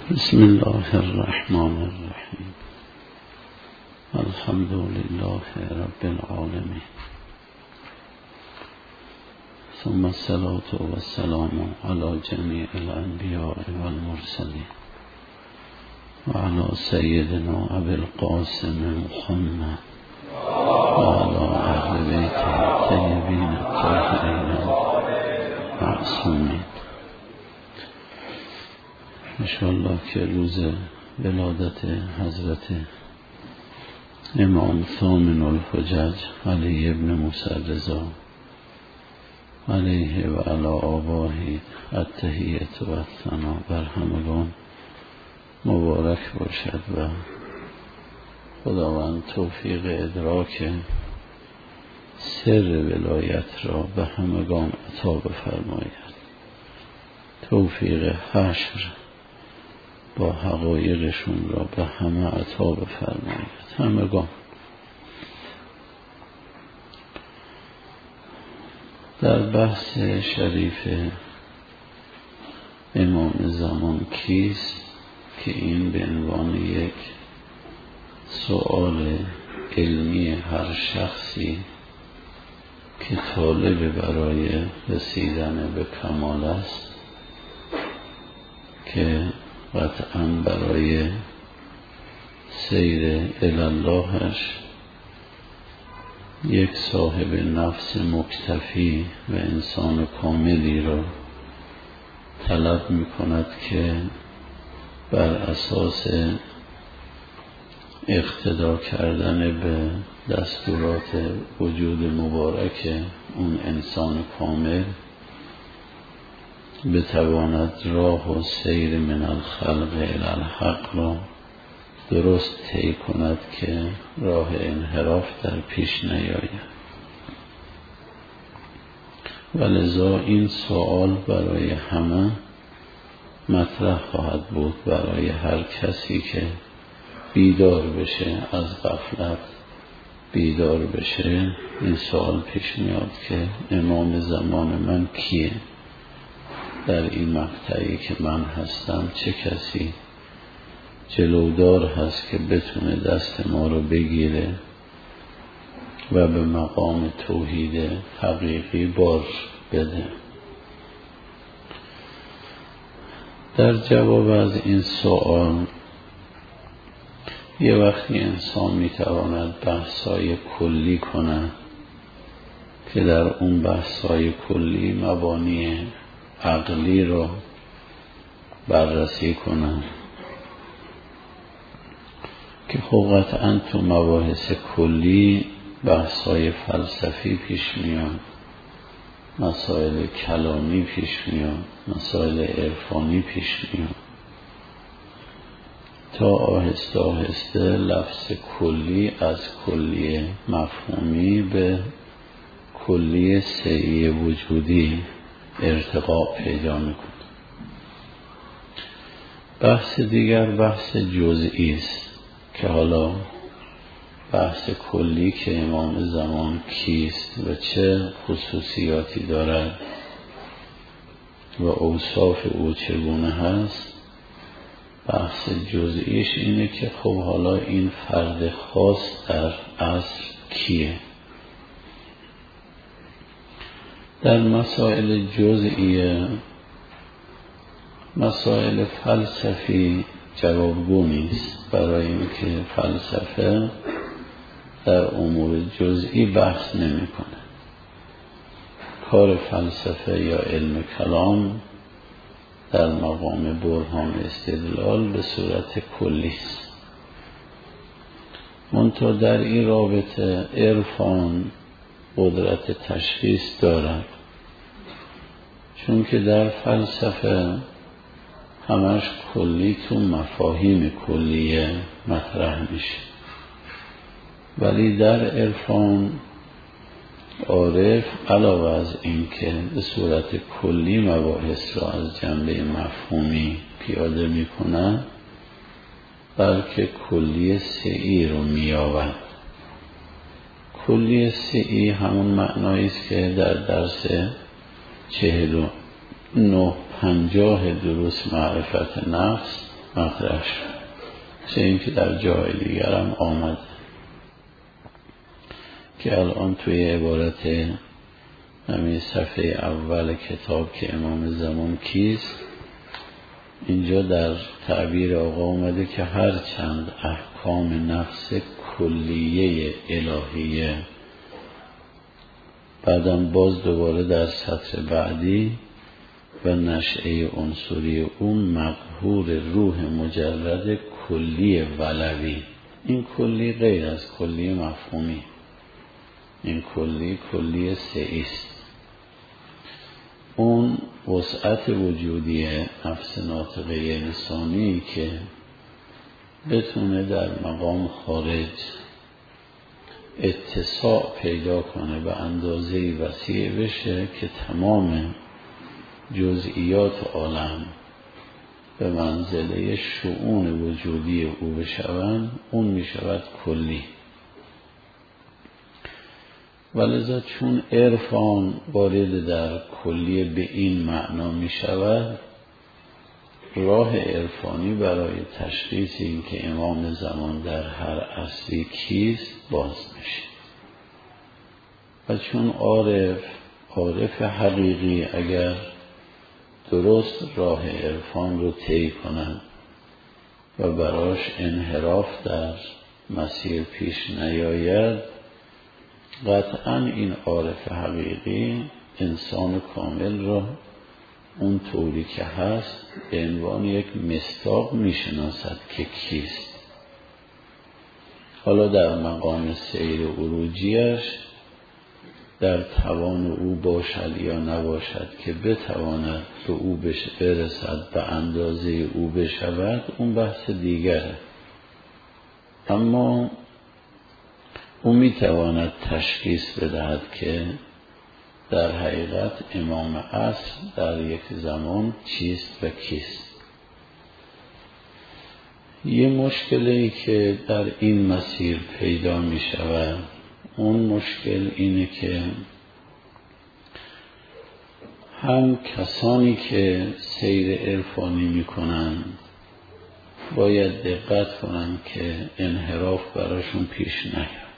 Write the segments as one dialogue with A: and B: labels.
A: بسم الله الرحمن الرحیم. الحمد لله رب العالمین، ثم الصلاة والسلام على جمیع الانبیاء والمرسلین و علی سیدنا ابی القاسم محمد و علی اهل بیته الطیبین الطاهرین المعصومین. انشاءالله که روز ولادت حضرت امام ثامن الحجج علی ابن موسی رضا علیه و علی آبائه التحیة و الثنا بر همگان مبارک باشد و خداوند توفیق ادراک سر ولایت را به همگان عطا بفرماید، توفیق حشر با حقایقشون را به همه عطا بفرماید همگان. در بحث شریف امام زمان کیست که این به عنوان یک سؤال علمی هر شخصی که طالب برای رسیدن به کمال است، که قطعاً برای سیر الاللهش یک صاحب نفس مکتفی و انسان کاملی را طلب می کند که بر اساس اقتدا کردن به دستورات وجود مبارک اون انسان کامل بتواند راه و سیر من الخلق الی الحق را درست طی کند که راه انحراف در پیش نیاید. ولذا این سوال برای همه مطرح خواهد بود، برای هر کسی که بیدار بشه از غفلت، بیدار بشه. این سوال پیش میاد که امام زمان من کیه؟ در این مقطعی که من هستم چه کسی جلودار هست که بتونه دست ما رو بگیره و به مقام توحید حقیقی بار بده؟ در جواب از این سوال یه وقتی انسان میتواند بحثای کلی کنه که در اون بحثای کلی مبانی عقلی رو بررسی کنن، که خب قطعاً تو مباحث کلی بحثای فلسفی پیش میاد، مسائل کلامی پیش میاد، مسائل عرفانی پیش میاد، تا آهسته آهسته لفظ کلی از کلی مفهومی به کلی سعی وجودی ارتقا پیدا میکنه. بحث دیگر بحث جزئی است که حالا بحث کلی که امام زمان کیست و چه خصوصیاتی دارد و اوصاف او چگونه هست، بحث جزئیش اینه که خب حالا این فرد خاص در اصل کیه؟ در مسائل جزئیه، مسائل فلسفی جوابگو نیست، برای اینکه فلسفه در امور جزئی بحث نمیکنه. کار فلسفه یا علم کلام در مقام برهان استدلال به صورت کلی است. منتها در این رابطه عرفان قدرت تشخیص دارد، چون که در فلسفه همش کلی تو مفاهیم کلیه مطرح میشه، ولی در عرفان عارف علاوه از این که به صورت کلی مباحث را از جنبه مفهومی پیاده میکنه، بلکه کلی سعی رو مییابد. کلی سعی همون معنایی است که در درس 49-50 دروس معرفت نفس مطرح شد، چه این که در جای دیگر هم آمد که الان توی عبارت همین صفحه اول کتاب که امام زمان کیست، اینجا در تعبیر آقا اومده که هر چند احکام نفس کلیه الهیه، بعدم باز دوباره در سطر بعدی و نشأه عنصری اون مقهور روح مجرد کلی ولوی. این کلی غیر از کلی مفهومی، این کلی سعیست. اون وسعت وجودی نفس ناطقه انسانی که بتونه در مقام خارج اتساع پیدا کنه به اندازه‌ای وسیع بشه که تمام جزئیات عالم به منزله شؤون وجودی او بشوند، اون می شود کلی. ولذا چون عرفان وارد در کلی به این معنا می شود، راه عرفانی برای تشخیص این که امام زمان در هر اصلی کیست باز میشه. و چون عارف حقیقی اگر درست راه عرفان رو طی کند و براش انحراف در مسیر پیش نیاید، قطعاً این عارف حقیقی انسان کامل را اون طوری که هست به عنوان یک مصداق میشناسد که کیست. حالا در مقام سیر عروجیش در توان او باشد یا نباشد که بتواند به او برسد به اندازه او بشود، اون بحث دیگره. اما او میتواند تشخیص بدهد که در حقیقت امام اصل در یک زمان چیست و کیست. یه مشکلی که در این مسیر پیدا می شود، اون مشکل اینه که هم کسانی که سیر عرفانی می کنند باید دقت کنند که انحراف براشون پیش نیاد،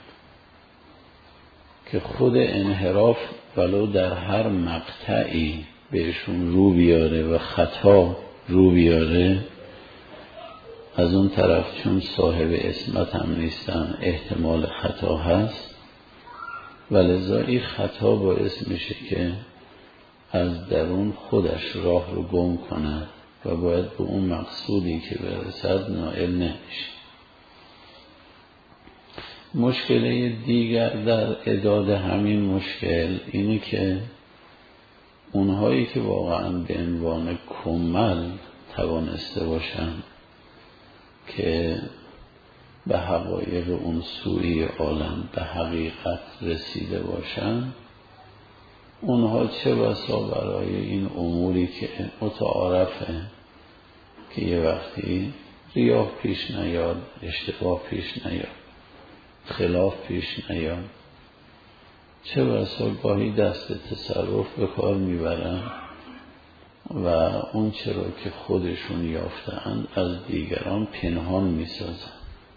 A: که خود انحراف ولو در هر مقطعی بهشون رو بیاره و خطا رو بیاره، از اون طرف چون صاحب عصمت هم نیستن احتمال خطا هست، ولذا این خطا باعث میشه که از درون خودش راه رو گم کنه و باید به اون مقصودی که برسد نائل نمیشه. مشکل دیگر در اعداد همین مشکل اینه که اونهایی که واقعا به عنوان کمل توانسته باشن که به حقایق اون سوی عالم به حقیقت رسیده باشن، اونها چه بسا برای این اموری که متعارفه که یه وقتی ریا پیش نیاد، اشتباه پیش نیاد، خلاف پیش نیاد، چه بسا گاهی دست تصرف به کار میبرن و اون چرا که خودشون یافتند از دیگران پنهان میسازن.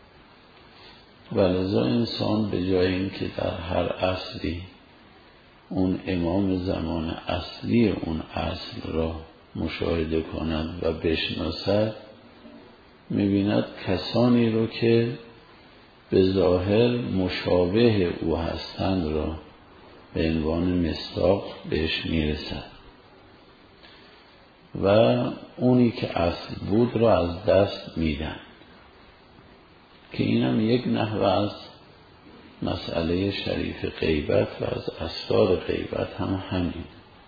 A: ولذا انسان به جای اینکه در هر اصلی اون امام زمان اصلی اون اصل را مشاهده کند و بشناسد، میبیند کسانی رو که به ظاهر مشابه او هستند را به عنوان مصداق بهش میرسد و اونی که اصل بود را از دست میدن، که اینم یک نحوه از مسئله شریف غیبت و از اسرار غیبت هم همین.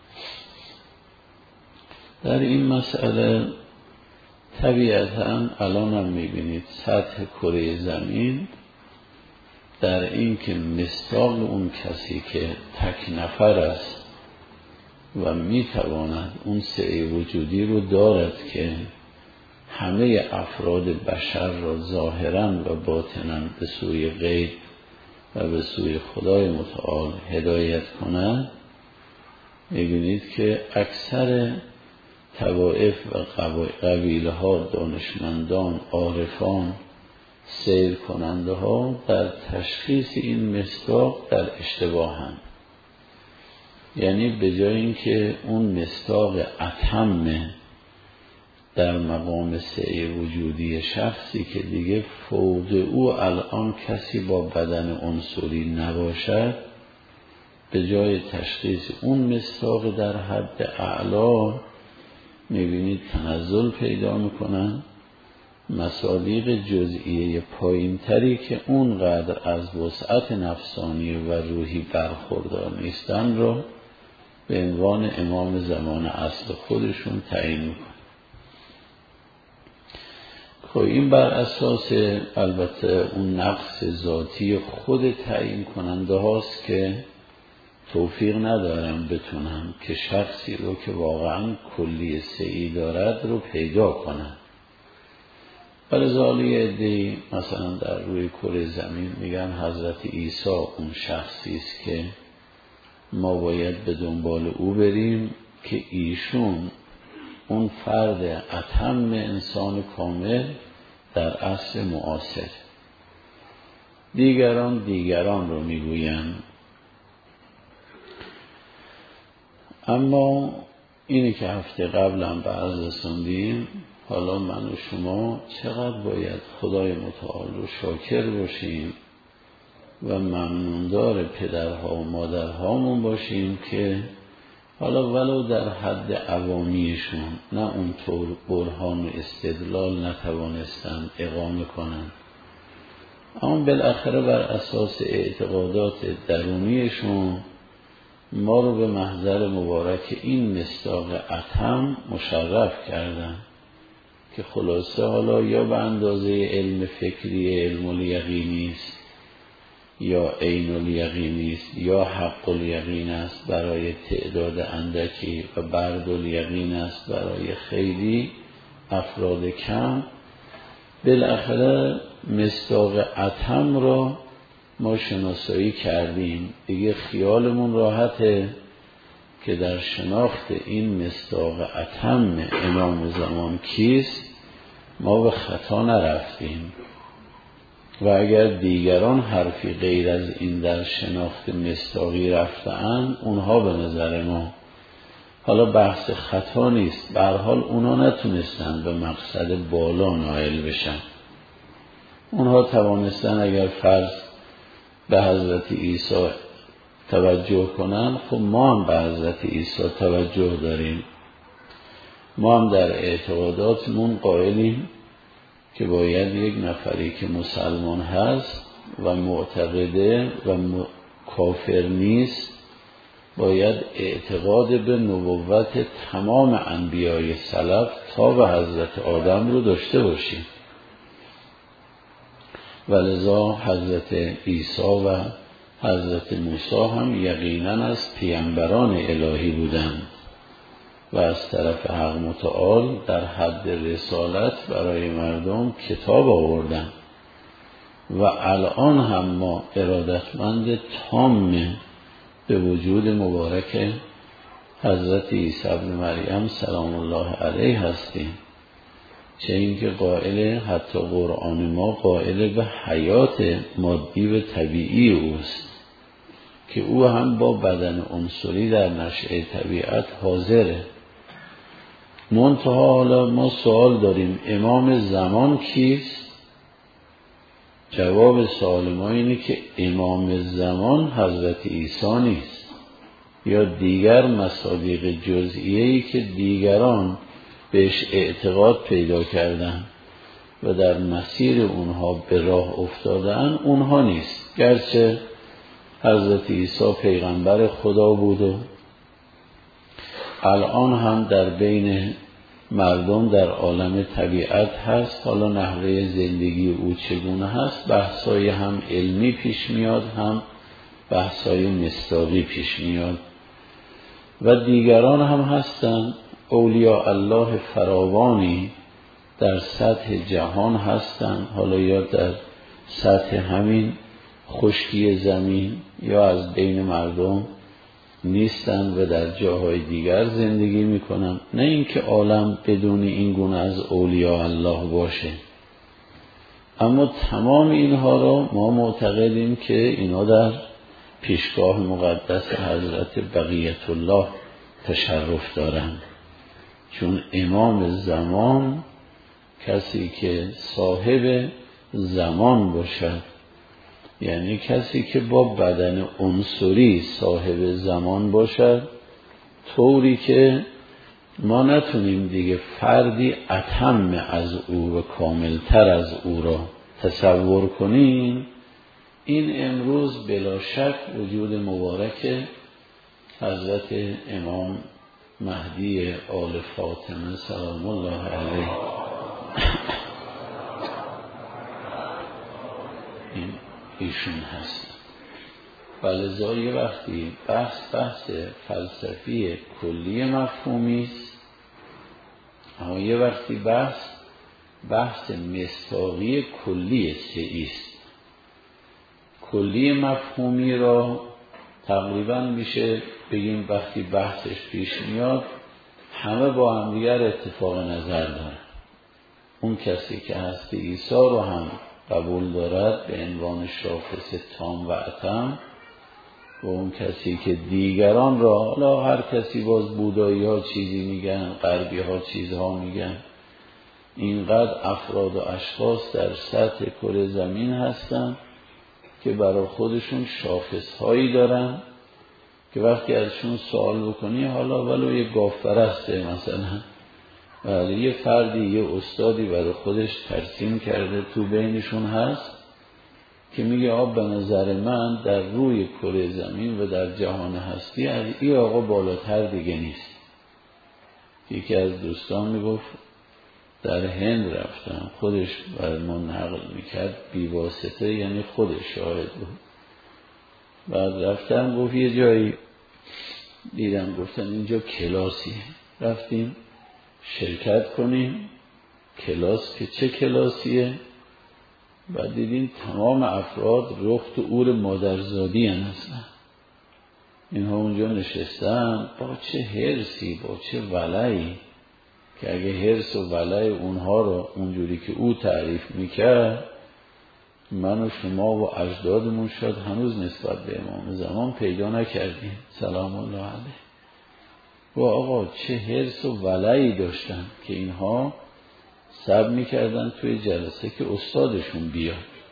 A: در این مسئله طبیعتاً الان هم میبینید سطح کره زمین در این که مصداق اون کسی که تک نفر است و میتواند اون سعی وجودی رو دارد که همه افراد بشر را ظاهراً و باطناً به سوی غیب و به سوی خدای متعال هدایت کند، می‌بینید که اکثر طوائف و قبیله ها، دانشمندان، عارفان، سیر کننده ها در تشخیص این مصداق در اشتباهند. یعنی به جای اینکه اون مصداق اتم در مقام سعی وجودی شخصی که دیگه فوق او الان کسی با بدن عنصری نباشد، به جای تشخیص اون مصداق در حد اعلا میبینید تنزل پیدا میکنن، مصادیق جزئیه پایینتری که اونقدر از وسعت نفسانی و روحی برخوردار نیستن رو به عنوان امام زمان اصل خودشون تعیین میکنن. خب این بر اساس البته اون نقص ذاتی خود تعیین کننده هاست که توفیق ندارم بتونم که شخصی رو که واقعا کلی سعی دارد رو پیدا کنم. ولذالک عده‌ای مثلا در روی کره زمین میگن حضرت عیسی اون شخصی است که ما باید به دنبال او بریم که ایشون اون فرد اتم انسان کامل در عصر معاصر. دیگران رو میگوین. اما اینی که هفته قبلم به عرض رسوندیم، حالا من و شما چقدر باید خدای متعال رو شاکر باشیم و ممنوندار پدرها و مادرهامون باشیم که حالا ولو در حد عوامیشون نه اونطور برهان و استدلال نتوانستن اقامه کنن، اما بالاخره بر اساس اعتقادات درونیشون ما رو به محضر مبارک این مصداق اتم مشرف کردن که خلاصه حالا یا به اندازه علم فکری علم الیقینی است یا عین الیقینی است یا حق الیقین است برای تعداد اندکی و برد الیقین است برای خیلی افراد کم. بالاخره مصداق اتم را ما شناسایی کردیم، دیگه خیالمون راحته که در شناخت این مصداق اتم امام زمان کیست ما به خطا نرفتیم. و اگر دیگران حرفی غیر از این در شناخت مصداقی رفتن، اونها به نظر ما حالا بحث خطا نیست، به هر حال اونها نتونستن به مقصد بالا نائل بشن. اونها توانستن اگر فرض به حضرت عیسی توجه کنن، خب ما هم به حضرت عیسی توجه داریم. ما هم در اعتقاداتمون قائلیم که باید یک نفری که مسلمان هست و معتقده و کافر نیست باید اعتقاد به نبوت تمام انبیای سلف تا به حضرت آدم رو داشته باشیم. ولذا حضرت عیسی و حضرت موسی هم یقیناً از پیامبران الهی بودند و از طرف حق متعال در حد رسالت برای مردم کتاب آوردند و الان هم ما ارادتمند تام به وجود مبارک حضرت عیسی ابن مریم سلام الله علیه هستیم. چه اینکه قائل حتی قرآن ما قائل به حیات مادی و طبیعی اوست که او هم با بدن عنصری در نشأه طبیعت حاضره. منتها حالا ما سوال داریم امام زمان کیست؟ جواب سوال ما اینه که امام زمان حضرت عیسی نیست یا دیگر مصادیق جزئیه‌ای که دیگران بهش اعتقاد پیدا کردن و در مسیر اونها به راه افتادن، اونها نیست. گرچه حضرت عیسی پیغمبر خدا بود و الان هم در بین مردم در عالم طبیعت هست. حالا نحوه زندگی او چگونه هست بحثای هم علمی پیش میاد هم بحثای مصداقی پیش میاد و دیگران هم هستن. اولیاء الله فراوانی در سطح جهان هستن، حالا یا در سطح همین خشکی زمین یا از بین مردم نیستن و در جاهای دیگر زندگی میکنن. نه اینکه عالم بدون این گونه از اولیاء الله باشه، اما تمام اینها را ما معتقدیم که اینا در پیشگاه مقدس حضرت بقیت الله تشرف دارند، چون امام زمان کسی که صاحب زمان باشد، یعنی کسی که با بدن عنصری صاحب زمان باشد، طوری که ما نتونیم دیگه فردی اتم از او و کاملتر از او را تصور کنیم. این امروز بلا شک وجود مبارک حضرت امام مهدی آل فاطمه سلام الله علیه این ایشون هست. ولذا یه وقتی بحث فلسفی کلی مفهومی است، اما یه وقتی بحث مصداقی کلی سعی است. کلی مفهومی را تقریبا میشه بگیم وقتی بحثش پیش میاد همه با هم دیگر اتفاق نظر دارن. اون کسی که هستی عیسی رو هم قبول دارد به عنوان شاخص تام و اتم، و اون کسی که دیگران را، حالا هر کسی باز بودایی ها چیزی میگن، غربی ها چیزها میگن، اینقدر افراد و اشخاص در سطح کره زمین هستن که برای خودشون شاخص هایی دارن که وقتی ازشون سوال بکنی، حالا ولو یه گاوپرسته مثلا، ولی یه فردی یه استادی برای خودش ترسیم کرده تو بینشون هست که میگه به نظر من در روی کره زمین و در جهان هستی از این آقا بالاتر دیگه نیست. یکی از دوستان میگفت در هند رفتم، خودش بر من نقل میکرد بیواسطه، یعنی خودش شاهد بود. بعد رفتم گفت یه جایی دیدم، گفتن اینجا کلاسیه، رفتیم شرکت کنیم. کلاس که چه کلاسیه؟ بعد دیدیم تمام افراد رخت اور مادرزادی هستن. اینها اونجا نشستن با چه حرصی، با چه ولعی، که اگه حرص و ولع اونها رو اونجوری که او تعریف میکرد، من و شما و اجدادمون شاید هنوز نسبت به امام زمان پیدا نکردیم سلام الله علیه. و آقا چه حرص و ولعی داشتن که اینها صبر میکردن توی جلسه که استادشون بیاد.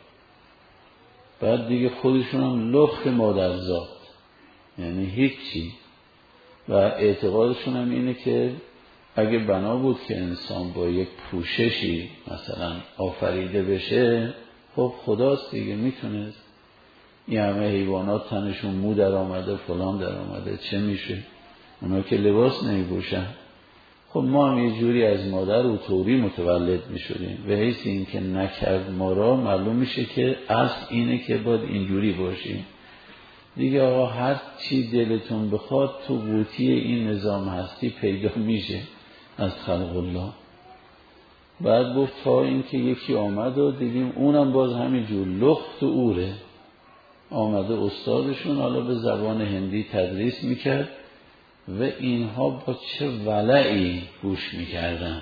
A: بعد دیگه خودشون هم لخت مادرزاد، یعنی هیچی. و اعتقادشون هم اینه که اگه بنا بود که انسان با یک پوششی مثلا آفریده بشه، خب خداست دیگه، میتونست. این همه حیوانات تنشون مو در آمده، فلان در آمده، چه میشه؟ اونا که لباس نمیپوشن. خب ما هم یه جوری از مادر و طوری متولد میشدیم، به حیث این که نکرد ما را، معلوم میشه که اصل اینه که باید اینجوری باشیم دیگه. آقا هر چی دلتون بخواد تو قوطی این نظام هستی پیدا میشه از خلق الله. بعد گفت تا این که یکی آمد و دیدیم اونم باز همینجور لخت و اوره، آمده استادشون، حالا به زبان هندی تدریس میکرد و اینها با چه ولعی گوش میکردن.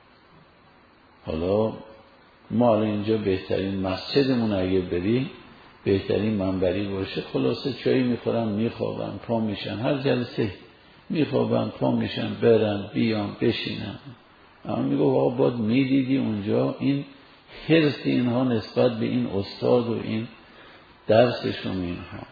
A: حالا ما اینجا بهترین مسجدمون اگه بری، بهترین منبری باشه، خلاصه چایی میخورن میخوابن پا میشن، هر جلسه میخوابن پا میشن، برن بیان بشینن. اما میگو آقا باید میدیدی اونجا این حرص اینها نسبت به این استاد و این درسشون، اینها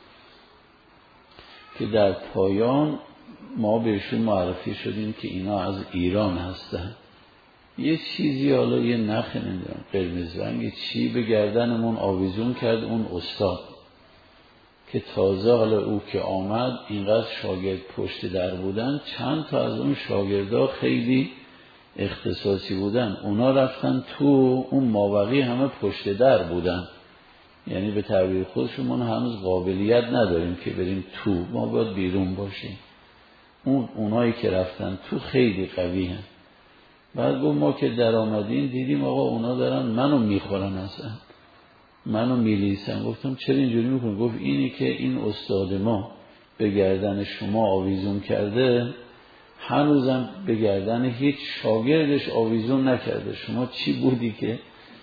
A: که در پایان ما بهشون معرفی شدیم که اینا از ایران هستن. یه چیزی، حالا یه نخ نمیدونم قرمز رنگ چی به گردنمون آویزون کرد اون استاد، که تازه حالا او که آمد اینقدر شاگرد پشت در بودن، چند تا از اون شاگردا خیلی اختصاصی بودن، اونا رفتن تو، اون مابقی همه پشت در بودن. یعنی به تعبیر خودشون هنوز قابلیت نداریم که بریم تو، ما باید بیرون باشیم. اونایی که رفتن تو خیلی قوی هن. بعد گفت ما که در آمدیم دیدیم آقا اونا دارن منو میخورن، اصلا منو میلیسن. گفتم چرا اینجوری میکنن؟ گفت اینی که این استاد ما به گردن شما آویزون کرده، هنوزم به گردن هیچ شاگردش آویزون نکرده. شما چی بودی که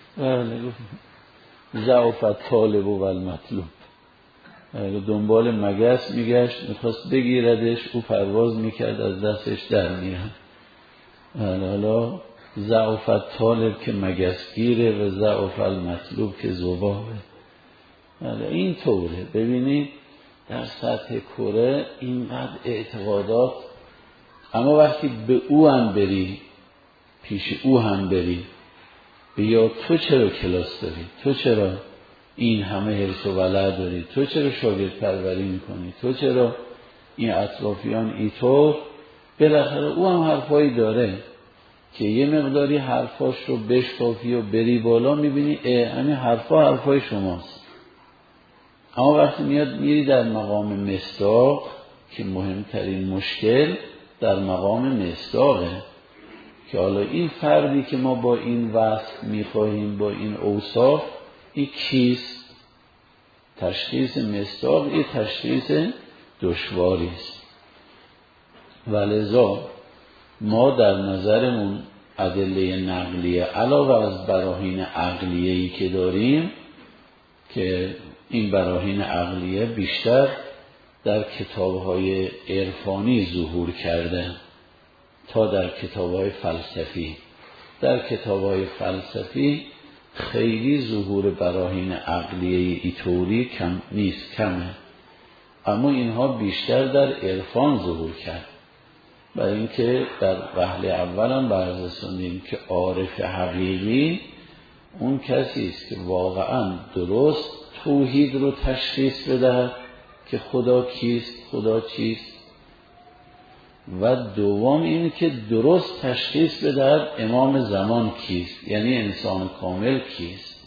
A: ضعف طالب و المطلوب، دنبال مگس میگشت، میخواست بگیردش، او پرواز میکرد از دستش در میرن. حالا ضعف طالب که مگس گیره و ضعف المطلوب که ذبابه. این طوره. ببینید در سطح کره اینقدر اعتقادات، اما وقتی به او هم بری، پیش او هم بری، بیا تو چرا کلاس داری، تو چرا این همه حرص و ولع داری، تو چرا شاگرد پروری میکنی، تو چرا این اطرافیان اینطور، بالاخره او هم حرفایی داره که یه مقداری حرفاش رو بشکافی و بری بالا، میبینی همین حرفای شماست. اما وقتی میری در مقام مصداق که مهمترین مشکل در مقام مصداقه که حالا این فردی که ما با این وصف میخواهیم، با این اوصاف، این کیست؟ تشخیص مصداق این تشخیص دشواری است. ولذا ما در نظرمون ادله نقلیه علاوه از براهین عقلیه‌ای که داریم، که این براهین عقلیه بیشتر در کتاب‌های عرفانی ظهور کرده تا در کتاب‌های فلسفی. در کتاب‌های فلسفی خیلی ظهور براهین عقلیه ایطوری کم نیست، کمه، اما اینها بیشتر در عرفان ظهور کرد. برای اینکه در وهله اول هم بررسیدیم که عارف حقیقی اون کسی است که واقعا درست توحید رو تشخیص بده که خدا کیست، خدا چیست، و دوم این که درست تشخیص بده امام زمان کیست، یعنی انسان کامل کیست.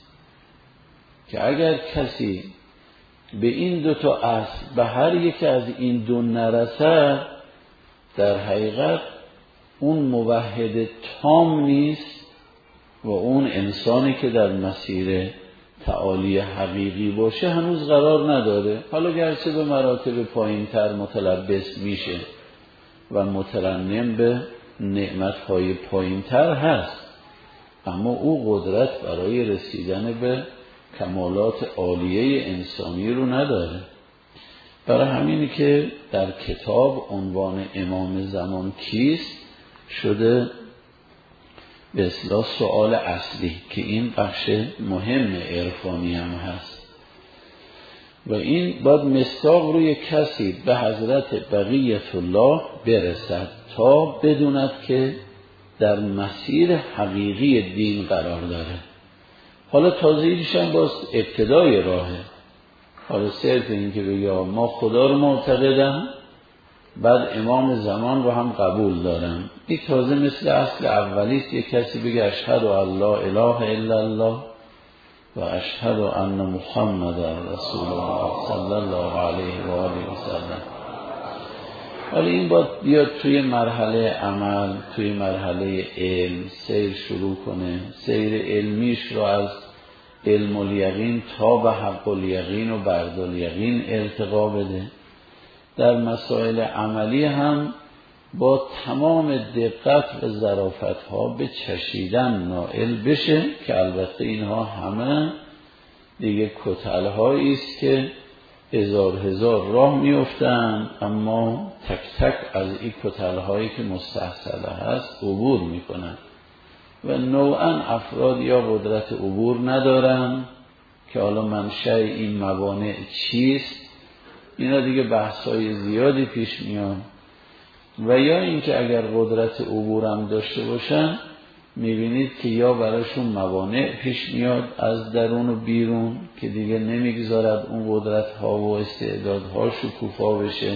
A: که اگر کسی به این دو تا اصل، به هر یک از این دو نرسد، در حقیقت اون موحد تام نیست و اون انسانی که در مسیر تعالی حقیقی باشه هنوز قرار نداره. حالا گرچه به مراتب پایین‌تر متلبس میشه و مترنم به نعمت‌های پایین‌تر هست، اما او قدرت برای رسیدن به کمالات عالیه انسانی رو نداره. برای همینی که در کتاب عنوان امام زمان کیست شده به اصطلاح سؤال اصلی، که این بخش مهم عرفانی هم هست و این باید مصداق روی کسی به حضرت بقیت الله برسد تا بدوند که در مسیر حقیقی دین قرار داره. حالا تازه‌ایش هم باز ابتدای راهه. حالا صرف این که بگه ما خدا رو معتقدم، بعد امام زمان رو هم قبول دارم، این تازه مثل اصل اولیست. یک کسی بگه اشهد ان لا اله الا الله و اشهد ان محمد رسول الله صلی الله علیه و آله و سلم. ولی این باید بیاد توی مرحله عمل، توی مرحله علم سیر شروع کنه، سیر علمیش رو از علم الیقین تا به حق الیقین و برد الیقین ارتقا بده. در مسائل عملی هم با تمام دقت و ظرافت ها به چشیدن نائل بشه، که البته اینها همه دیگه کتل هایی است که هزار راه میافتند، اما تک تک از این کتل هایی که مستحصله هست عبور میکنن و نوعا افراد یا قدرت عبور ندارن که حالا منشأ این موانع چیست، اینا دیگه بحث‌های زیادی پیش میان. و یا اینکه اگر قدرت عبورم داشته باشن، میبینید که یا براشون موانع پیش میاد از درون و بیرون که دیگه نمیگذارد اون قدرت ها و استعدادها شکوفا بشه،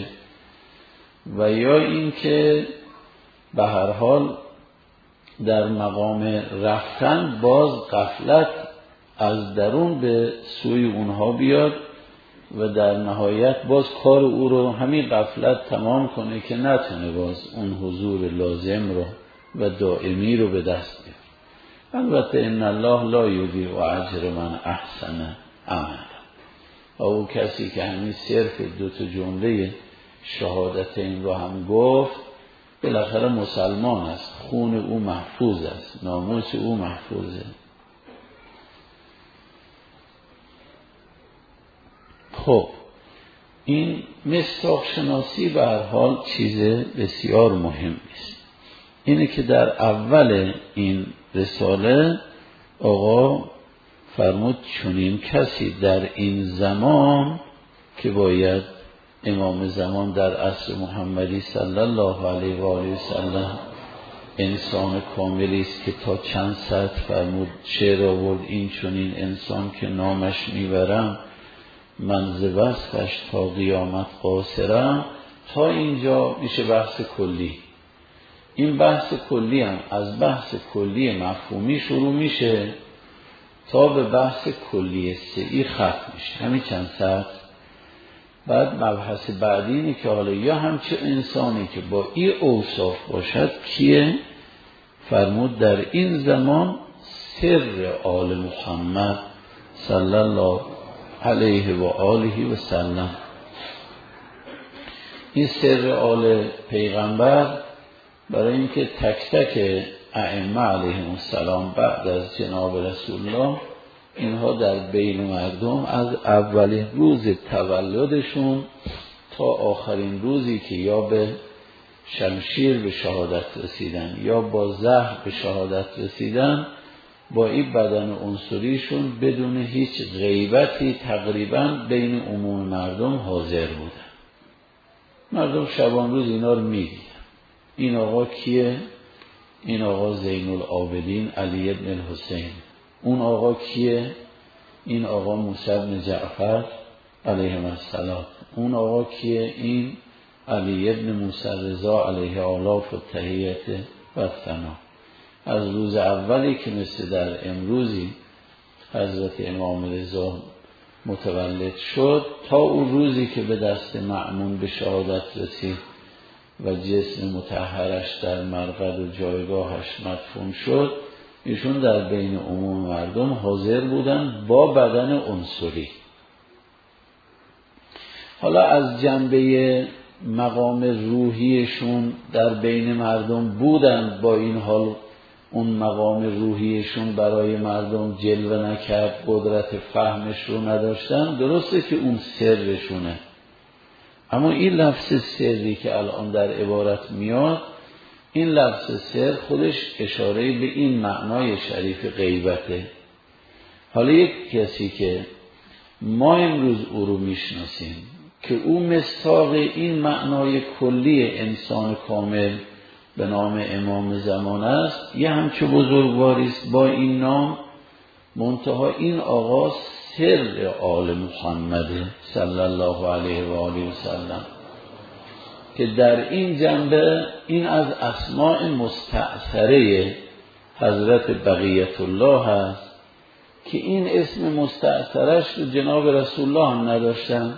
A: و یا اینکه به هر حال در مقام رفتن باز غفلت از درون به سوی اونها بیاد و در نهایت باز کار او رو همین غفلت تمام کنه که نتونه باز اون حضور لازم رو و دائمی رو به دست بیاره. البته ان الله لا یضیع اجر من احسن عملا. و او کسی که همین صرف دو تا جمله شهادت این رو هم گفت، بالاخره مسلمان است، خون او محفوظ است، ناموس او محفوظه. خب این مصداق شناسی به هر حال چیز بسیار مهمی است. اینه که در اول این رساله آقا فرمود چنین کسی در این زمان که باید امام زمان در عصر محمدی صلی الله علیه و آله و سلم انسان کاملی است که تا چند سطر فرمود شعر آورد، این چنین انسان که نامش میبرم من ز وصفش تا قیامت قاصرم. تا اینجا میشه بحث کلی. این بحث کلی هم از بحث کلی مفهومی شروع میشه تا به بحث کلی سعی ختم میشه، همین چند سطر. بعد مبحث بعدی اینه که حالا یا همچه انسانی که با این اوصاف باشد کیه؟ فرمود در این زمان سر آل محمد صلی الله علیه و آله و سلم. این سر آل پیغمبر برای اینکه تک تک ائمه علیهم السلام بعد از جناب رسول الله اینها در بین مردم از اولین روز تولدشون تا آخرین روزی که یا به شمشیر به شهادت رسیدن یا با زهر به شهادت رسیدن، با این بدن عنصریشون بدون هیچ غیبتی تقریبا بین عموم مردم حاضر بودن. مردم شبان روز اینا رو میدیدن. این آقا کیه؟ این آقا زین العابدین علی ابن الحسین. اون آقا کیه؟ این آقا موسی بن جعفر علیه السلام. اون آقا کیه؟ این علی ابن موسی رضا علیه آلاف و تحییت و ثنا. از روز اولی که مثل در امروزی حضرت امام رضا متولد شد تا اون روزی که به دست مأمون به شهادت رسید و جسم مطهرش در مرقد و جایگاهش مدفون شد، ایشون در بین عموم مردم حاضر بودن با بدن عنصری. حالا از جنبه مقام روحیشون در بین مردم بودن، با این حال اون مقام روحیشون برای مردم جلوه نکرد، قدرت فهمش رو نداشتن. درسته که اون سرشونه، اما این لفظ سری که الان در عبارت میاد، این لفظ سر خودش اشاره به این معنای شریف غیبته. حالا یک کسی که ما امروز او رو میشناسیم که او مصداق این معنای کلی انسان کامل به نام امام زمان است، یه همچه بزرگواری است با این نام، منتها این آقا سر آل محمد صلی الله علیه و آله و سلم که در این جنبه این از اسماء مستأثره حضرت بقیت الله هست که این اسم مستأثرش رو جناب رسول الله هم نداشتن.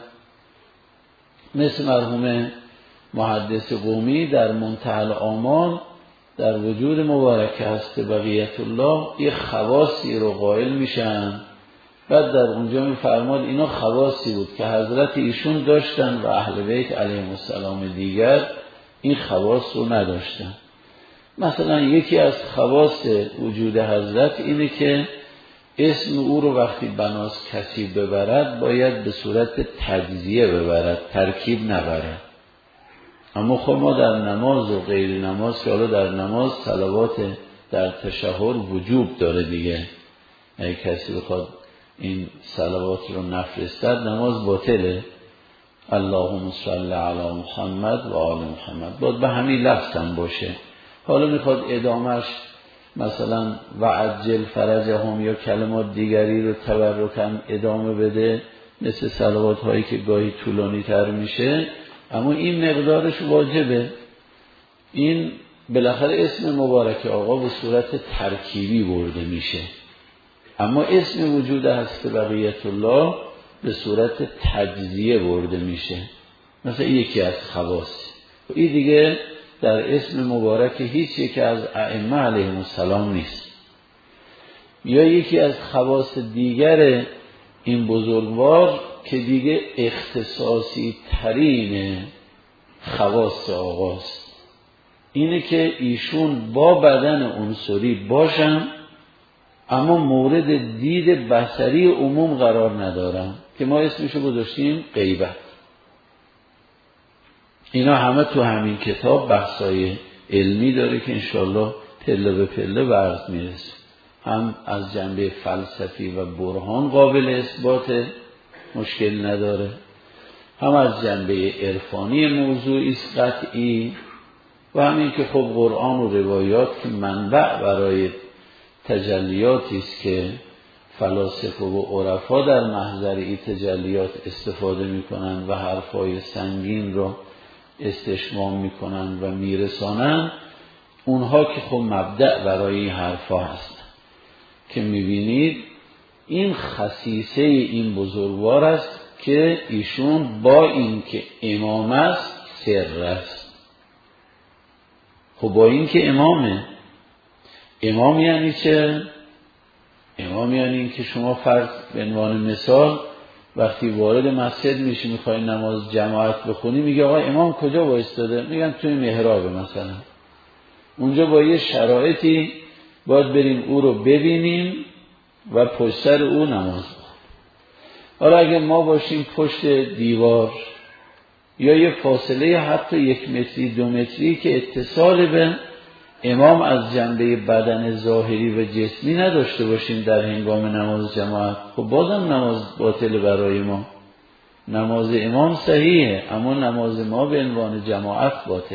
A: مثل مرحوم محدث قومی در منتهى الآمال در وجود مبارک هست بقیت الله یه خواصی رو قائل میشن. بعد در اونجا میفرماد اینا خواصی بود که حضرت ایشون داشتن و اهل بیت علیهم السلام دیگر این خواص رو نداشتن. مثلا یکی از خواص وجود حضرت اینه که اسم او رو وقتی بناس کسی ببرد باید به صورت تجزیه ببرد، ترکیب نبرد. اما خب ما در نماز و غیر نماز که حالا در نماز صلوات در تشهد وجوب داره دیگه، اگه کسی بخواد این صلوات رو نفرستد نماز باطله. اللهم صل علی محمد و آل محمد باید به همین لفظ هم باشه. حالا میخواد ادامش مثلا و عجل فرجهم یا کلمات دیگری رو تبرکن ادامه بده، مثل صلوات هایی که گاهی طولانی تر میشه، اما این مقدارش واجبه. این بالاخره اسم مبارک آقا به صورت ترکیبی برده میشه، اما اسم وجود هست بقیت الله به صورت تجزیه برده میشه. مثلا یکی از خواص این دیگه در اسم مبارک هیچ یکی از ائمه علیهم السلام نیست. یا یکی از خواص دیگر این بزرگوار که دیگه اختصاصی ترینه خواص آقاست اینه که ایشون با بدن عنصری باشن اما مورد دید بصری عموم قرار ندارن که ما اسمشو گذاشتیم غیبت. اینا همه تو همین کتاب بحثای علمی داره که انشالله پله به پله به عرض میرسه. هم از جنبه فلسفی و برهان قابل اثبات، مشکل نداره، هم از جنبه عرفانی موضوعی است قطعی، و همین که خب قرآن و روایات که منبع برای تجلیاتی است که فلاسفه و عرفا در محضر این تجلیات استفاده میکنن و حرفای سنگین رو استشمام میکنن و میرسانن، اونها که خب مبدأ برای این حرفا هستن که میبینید این خصیصه این بزرگوار است که ایشون با این که امام است سر است. خب با این که امام یعنی چه؟ امام یعنی این که شما فرض به عنوان مثال وقتی وارد مسجد میشی میخوای نماز جماعت بخونی، میگه آقا امام کجا وایستاده؟ میگن توی محراب مثلا. اونجا با یه شرایطی باید بریم او رو ببینیم و پشت سر او نماز بخونیم. حالا اگه ما باشیم پشت دیوار یا یه فاصله حتی 1 متری 2 متری که اتصال به امام از جنبه بدن ظاهری و جسمی نداشته باشیم در هنگام نماز جماعت، خب بازم نماز باطل برای ما. نماز امام صحیحه اما نماز ما به عنوان جماعت باطل.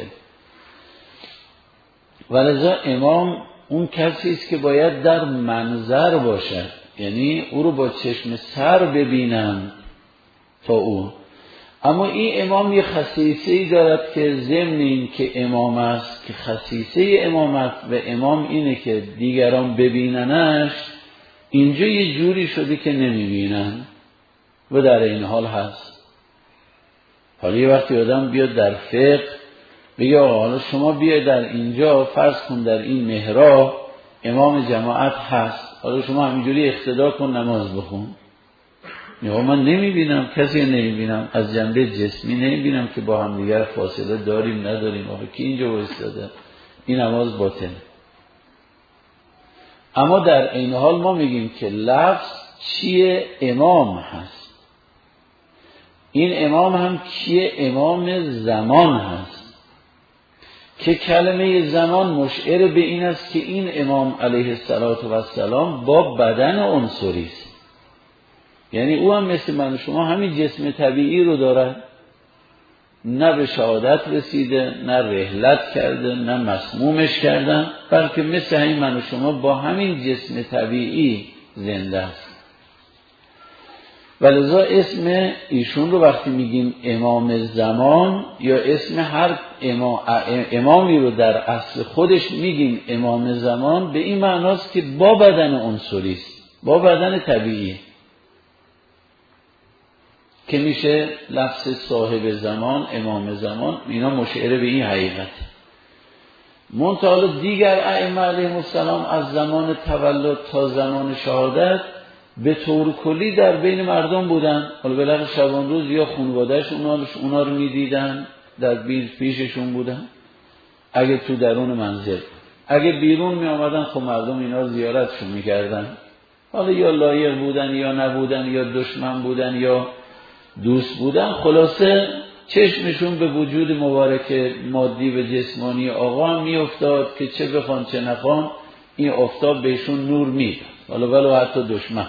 A: ولذا امام اون کسی است که باید در منظر باشد، یعنی او رو با چشم سر ببینند تا اون. اما این امام یه خصیصه‌ای دارد که ضمن این که امام است، که خصیصه امامت و امام اینه که دیگران ببیننش، اینجا یه جوری شده که نمیبینن و در این حال هست. حالا یه وقتی آدم بیاد در فقه بگه حالا شما بیاید در اینجا فرض کن در این محراب امام جماعت هست، حالا شما همینجوری اقتدا کن نماز بخون. یا من نمیبینم، کسی نمیبینم، از جنبه جسمی نمیبینم که با هم دیگر فاصله داریم نداریم، آخه کی اینجا وایستاده؟ این نماز باطله. اما در این حال ما میگیم که لفظ چیه؟ امام هست. این امام هم چیه؟ امام زمان هست که کلمه زمان مشعر به این است که این امام علیه السلام با بدن عنصری است. یعنی او هم مثل من و شما همین جسم طبیعی رو داره، نه به شهادت رسیده، نه رحلت کرده، نه مسمومش کردن، بلکه مثل همین من و شما با همین جسم طبیعی زنده است. ولذا اسم ایشون رو وقتی میگیم امام زمان یا اسم هر امامی رو در اصل خودش میگیم امام زمان، به این معناست که با بدن عنصری است، با بدن طبیعی، که میشه لفظ صاحب زمان، امام زمان، اینا مشعر به این حقیقت. منتها دیگر ائمه علیهم السلام از زمان تولد تا زمان شهادت به طور کلی در بین مردم بودن. حالا بالاخره شبان روز یا خانواده‌اش اونا رو میدیدن، در پیششون بودن اگه تو درون منزل. اگه بیرون می آمدن خب مردم اینا زیارتشون میکردن. حالا یا لایق بودن یا نبودن، یا دشمن بودن یا دوست بودن، خلاصه چشمشون به وجود مبارک مادی و جسمانی آقا هم می افتاد که چه بخوان چه نخوان این آفتاب بهشون نور میداد، حالا ولو حتی دشمن.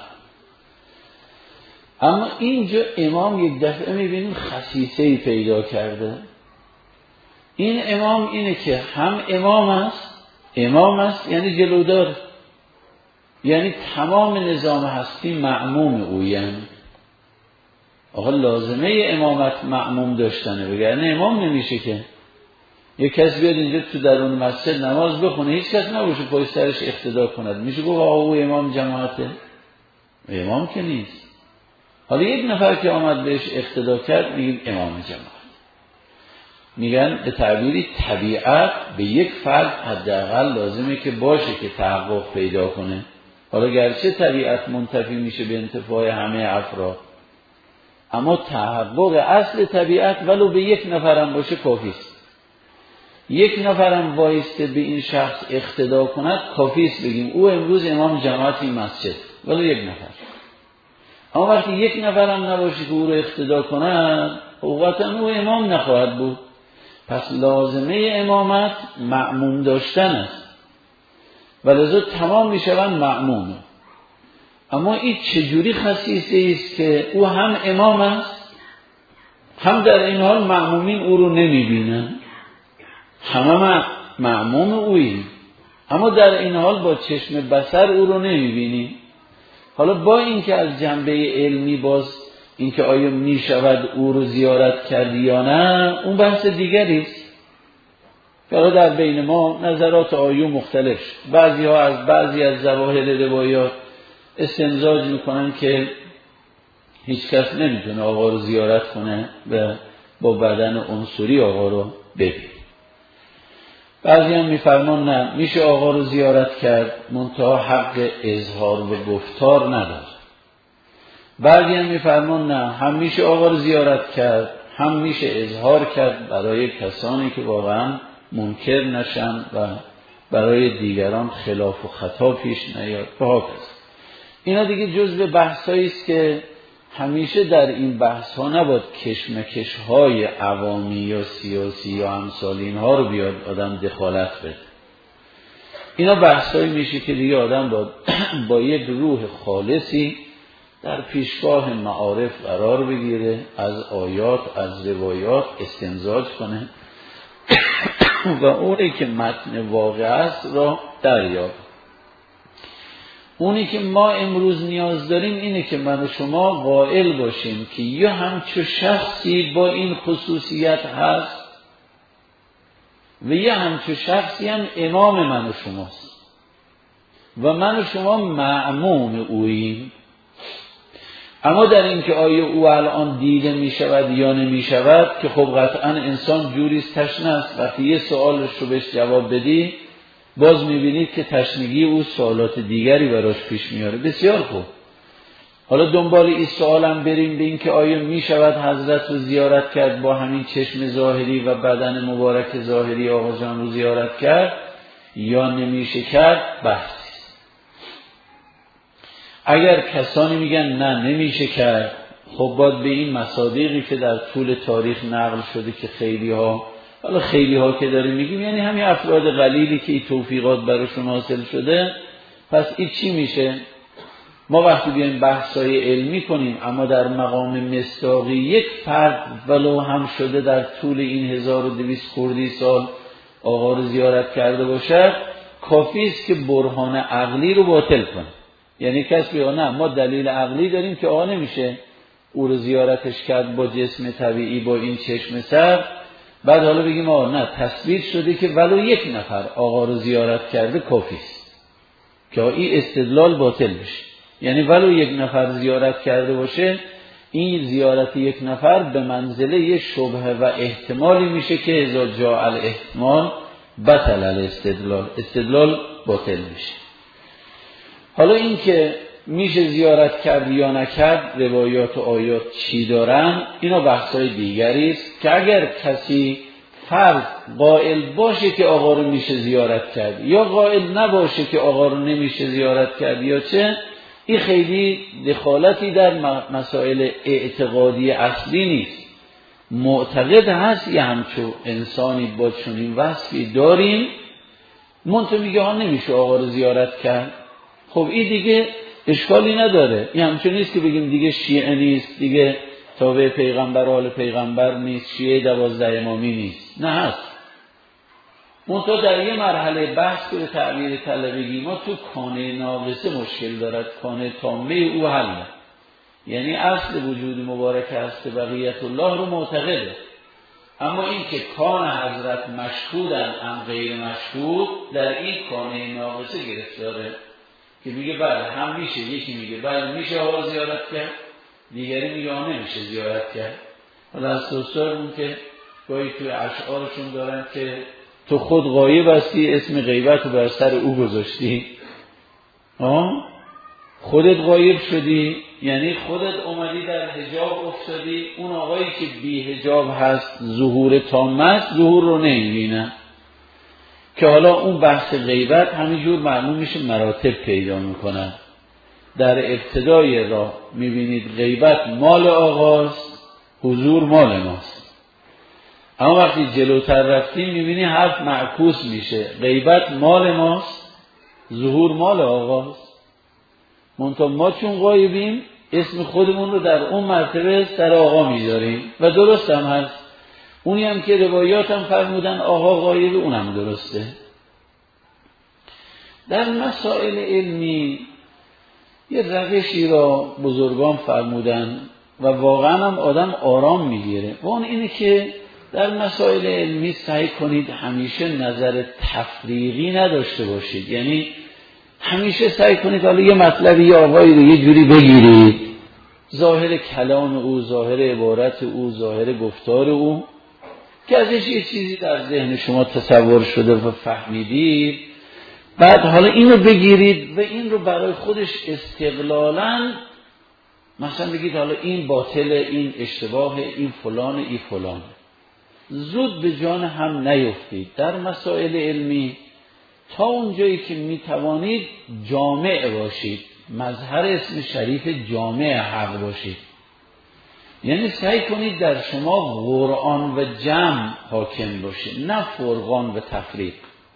A: اما اینجا امام یک دفعه میبینیم خصیصه‌ای پیدا کرده. این امام اینه که هم امام است یعنی جلودار، یعنی تمام نظام هستی مأموم اویند. آقا لازمه امامت مأموم داشتنه، بگرنه امام نمیشه که یک کس بیاد اینجا تو درون مسجد نماز بخونه، هیچ کس نباشه پای سرش اقتدا کند، میشه گفت آقا او امام جماعته؟ امام که نیست. حالا یک نفر که آمد بهش اقتدا کرد میگیم امام جماعت. میگن به تعبیری طبیعت به یک فرد حداقل لازمه که باشه که تحقق پیدا کنه. حالا گرچه طبیعت منتفی میشه به انتفاع همه افراد، اما تحقق اصل طبیعت ولو به یک نفرم باشه کافیست. یک نفرم وایسته به این شخص اقتدا کند کافیست بگیم او امروز امام جماعت این مسجد، ولو یک نفر. اما وقتی یک نفرم نباشه که او رو اقتدا کند قطعا او امام نخواهد بود. پس لازمه امامت مأموم داشتن است و لذا تمام میشوند مأموم. اما این چجوری خصیصه است که او هم امام است هم در این حال مأمومین او رو نمیبینن، همه مأموم اوییم اما در این حال با چشم بصر او رو نمیبینیم. حالا با اینکه از جنبه علمی باز اینکه آیا میشود او رو زیارت کرد یا نه اون بحث دیگری است. حالا در بین ما نظرات آیو مختلف، بعضی ها از بعضی از ظواهر روایات استنتاج میکنن که هیچ کس نمیتونه آقا رو زیارت کنه و با بدن عنصری آقا رو ببینه. بعضی هم میفرمان نه میشه آقا رو زیارت کرد منتها حق اظهار و گفتار نداره. بعضی هم میفرمان نه هم میشه آقا رو زیارت کرد هم میشه اظهار کرد برای کسانی که واقعا منکر نشن و برای دیگران خلاف و خطا پیش نیاد. اینا دیگه جزء بحثایی است که همیشه در این بحث ها نباید کشمکش های عوامی یا سیاسی یا امثال اینها رو بیاد آدم دخالت بده. اینا بحثایی میشه که دیگه آدم با یک روح خالصی در پیشگاه معارف قرار بگیره، از آیات از روایات استنتاج کنه و اونی که متن واقع است را دریابه. اونی که ما امروز نیاز داریم اینه که من و شما قائل باشیم که یا همچو شخصی با این خصوصیت هست و یا همچو شخصی هم امام من و شماست و من و شما مأموم اوییم. اما در این که آیا او الان دیده می شود یا نمی شود که خب قطعا انسان جوریست تشنه است، وقتی یه سوالش رو بهش جواب بدی باز میبینید که تشنگی او سوالات دیگری براش پیش میاره. بسیار خوب، حالا دنبال این سوالم بریم به این که آیا میشود حضرت رو زیارت کرد با همین چشم ظاهری و بدن مبارک ظاهری آقا جان رو زیارت کرد یا نمیشه کرد بحثی. اگر کسانی میگن نه نمیشه کرد خب باید به این مصادیقی که در طول تاریخ نقل شده که خیلی ها که داریم میگیم یعنی همین افراد قلیلی که این توفیقات براشون حاصل شده، پس این چی میشه؟ ما وقتی بیایم بحثای علمی کنیم اما در مقام مصداقی یک فرد ولو هم شده در طول این 1200 خردی سال آقا رو زیارت کرده باشد کافی است که برهان عقلی رو باطل کنه. یعنی کسی بگه نه ما دلیل عقلی داریم که آقا نمیشه او رو زیارتش کرد با جسم طبیعی با این چشم سر، بعد حالا بگیم آقا نه تثبیت شده که ولو یک نفر آقا رو زیارت کرده کافی است که این استدلال باطل بشه. یعنی ولو یک نفر زیارت کرده باشه این زیارت یک نفر به منزله یه شبهه و احتمالی میشه که اذا جاء الاحتمال بطل استدلال باطل میشه. حالا این که میشه زیارت کرد یا نکرد روایات و آیات چی دارن اینا بحثای دیگری است که اگر کسی فرض قائل باشه که آقا رو میشه زیارت کرد یا قائل نباشه که آقا رو نمیشه زیارت کرد یا چه، این خیلی دخالتی در مسائل اعتقادی اصلی نیست. معتقد هست یه همچون انسانی با چنین وصفی داریم منتها میگه ها نمیشه آقا رو زیارت کرد، خب این دیگه اشکالی نداره. این همچون نیست که بگیم دیگه شیعه نیست، دیگه تابع پیغمبر آل پیغمبر نیست، شیعه 12 امامی نیست، نه هست. منتها در یه مرحله بحث که به تعبیر طلبگی ما تو کانه ناقصه مشکل دارد، کانه تامه او حله. یعنی اصل وجود مبارک هست بقیت الله رو معتقده، اما این که کان حضرت مشهودن ام غیر مشهود در این کانه ناقصه گرفتاره که میگه بله هم میشه، یکی میگه بله میشه آقا زیارت کرد، دیگری میگه نمیشه زیارت کرد. حالا از دوستارمون که گاهی توی اشعارشون دارن که تو خود غایب هستی اسم غیبت رو بر سر او گذاشتی، خودت غایب شدی، یعنی خودت اومدی در حجاب افتادی. اون آقایی که بی حجاب هست، ظهور تامت، ظهور رو نمیبینه. که حالا اون بحث غیبت همینجور معلوم میشه مراتب پیدا میکنن. در ابتدای راه میبینید غیبت مال آقاست، حضور مال ماست. اما وقتی جلوتر رفتیم میبینی حرف معکوس میشه، غیبت مال ماست، ظهور مال آقاست. منتها ما چون غایبیم اسم خودمون رو در اون مرتبه سر آقا میذاریم و درست هم هست. اونی هم که روایات هم فرمودن آقا غایبه، اونم درسته. در مسائل علمی یه روشی را بزرگان فرمودن و واقعا هم آدم آرام میگیره. و اون اینه که در مسائل علمی سعی کنید همیشه نظر تفریقی نداشته باشید. یعنی همیشه سعی کنید حالا یه مطلبی یا آقایی رو یه جوری بگیرید، ظاهر کلام او، ظاهر عبارت او، ظاهر گفتار او، که ازش یه چیزی در ذهن شما تصور شده و فهمیدید، بعد حالا اینو بگیرید و این رو برای خودش استقلالاً مثلا بگید حالا این باطله، این اشتباه، این فلان، این فلان. زود به جان هم نیفتید. در مسائل علمی تا اونجایی که میتوانید جامع باشید، مظهر اسم شریف جامع حق باشید. یعنی سعی کنید در شما قرآن و جمع حاکم باشه، نه فرقان و تفریق.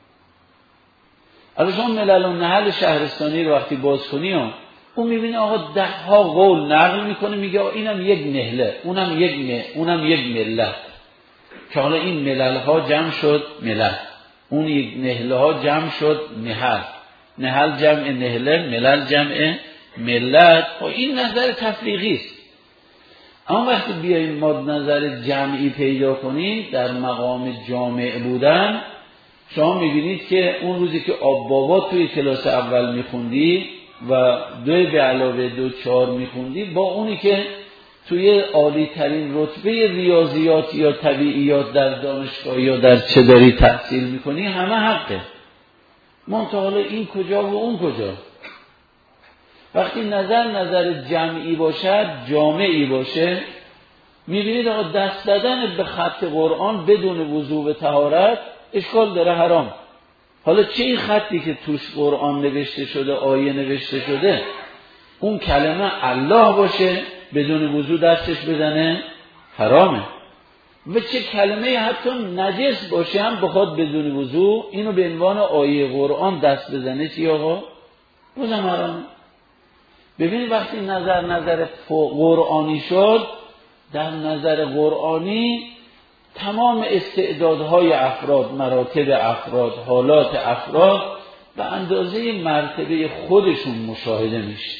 A: اگه شما ملل و نحل شهرستانی رو وقتی باز کنی اون میبینه آقا 10 قول نقل میکنه، میگه اینم یک نهله، اونم یک ملت، که حالا این ملل ها جمع شد ملت، اون یک نهله ها جمع شد نهل جمع نهله، ملل جمع ملت. و این نظر تفریقی است. اما وقتی بیاییم ما نظر جمعی پیدا کنیم در مقام جامع بودن، شما میبینید که اون روزی که آب بابا توی کلاس اول میخوندی و 2 به علاوه 2 4 میخوندی، با اونی که توی عالی ترین رتبه ریاضیات یا طبیعیات در دانشگاه یا در چه داری تحصیل میکنی، همه حقه. منتها حالا این کجا و اون کجا؟ وقتی نظر جمعی باشد، جامعی باشه، میبینید آقا دست دادن به خط قرآن بدون وضو و طهارت اشکال داره، حرام. حالا چه این خطی که توش قرآن نوشته شده، آیه نوشته شده، اون کلمه الله باشه، بدون وضو دستش بزنه، حرامه. و چه کلمه حتی نجس باشه هم بخواد بدون وضو اینو به عنوان آیه قرآن دست بزنه، چی آقا؟ بازم حرامه. ببینید وقتی نظر قرآنی شد، در نظر قرآنی تمام استعدادهای افراد، مراتب افراد، حالات افراد به اندازه مرتبه خودشون مشاهده میشه.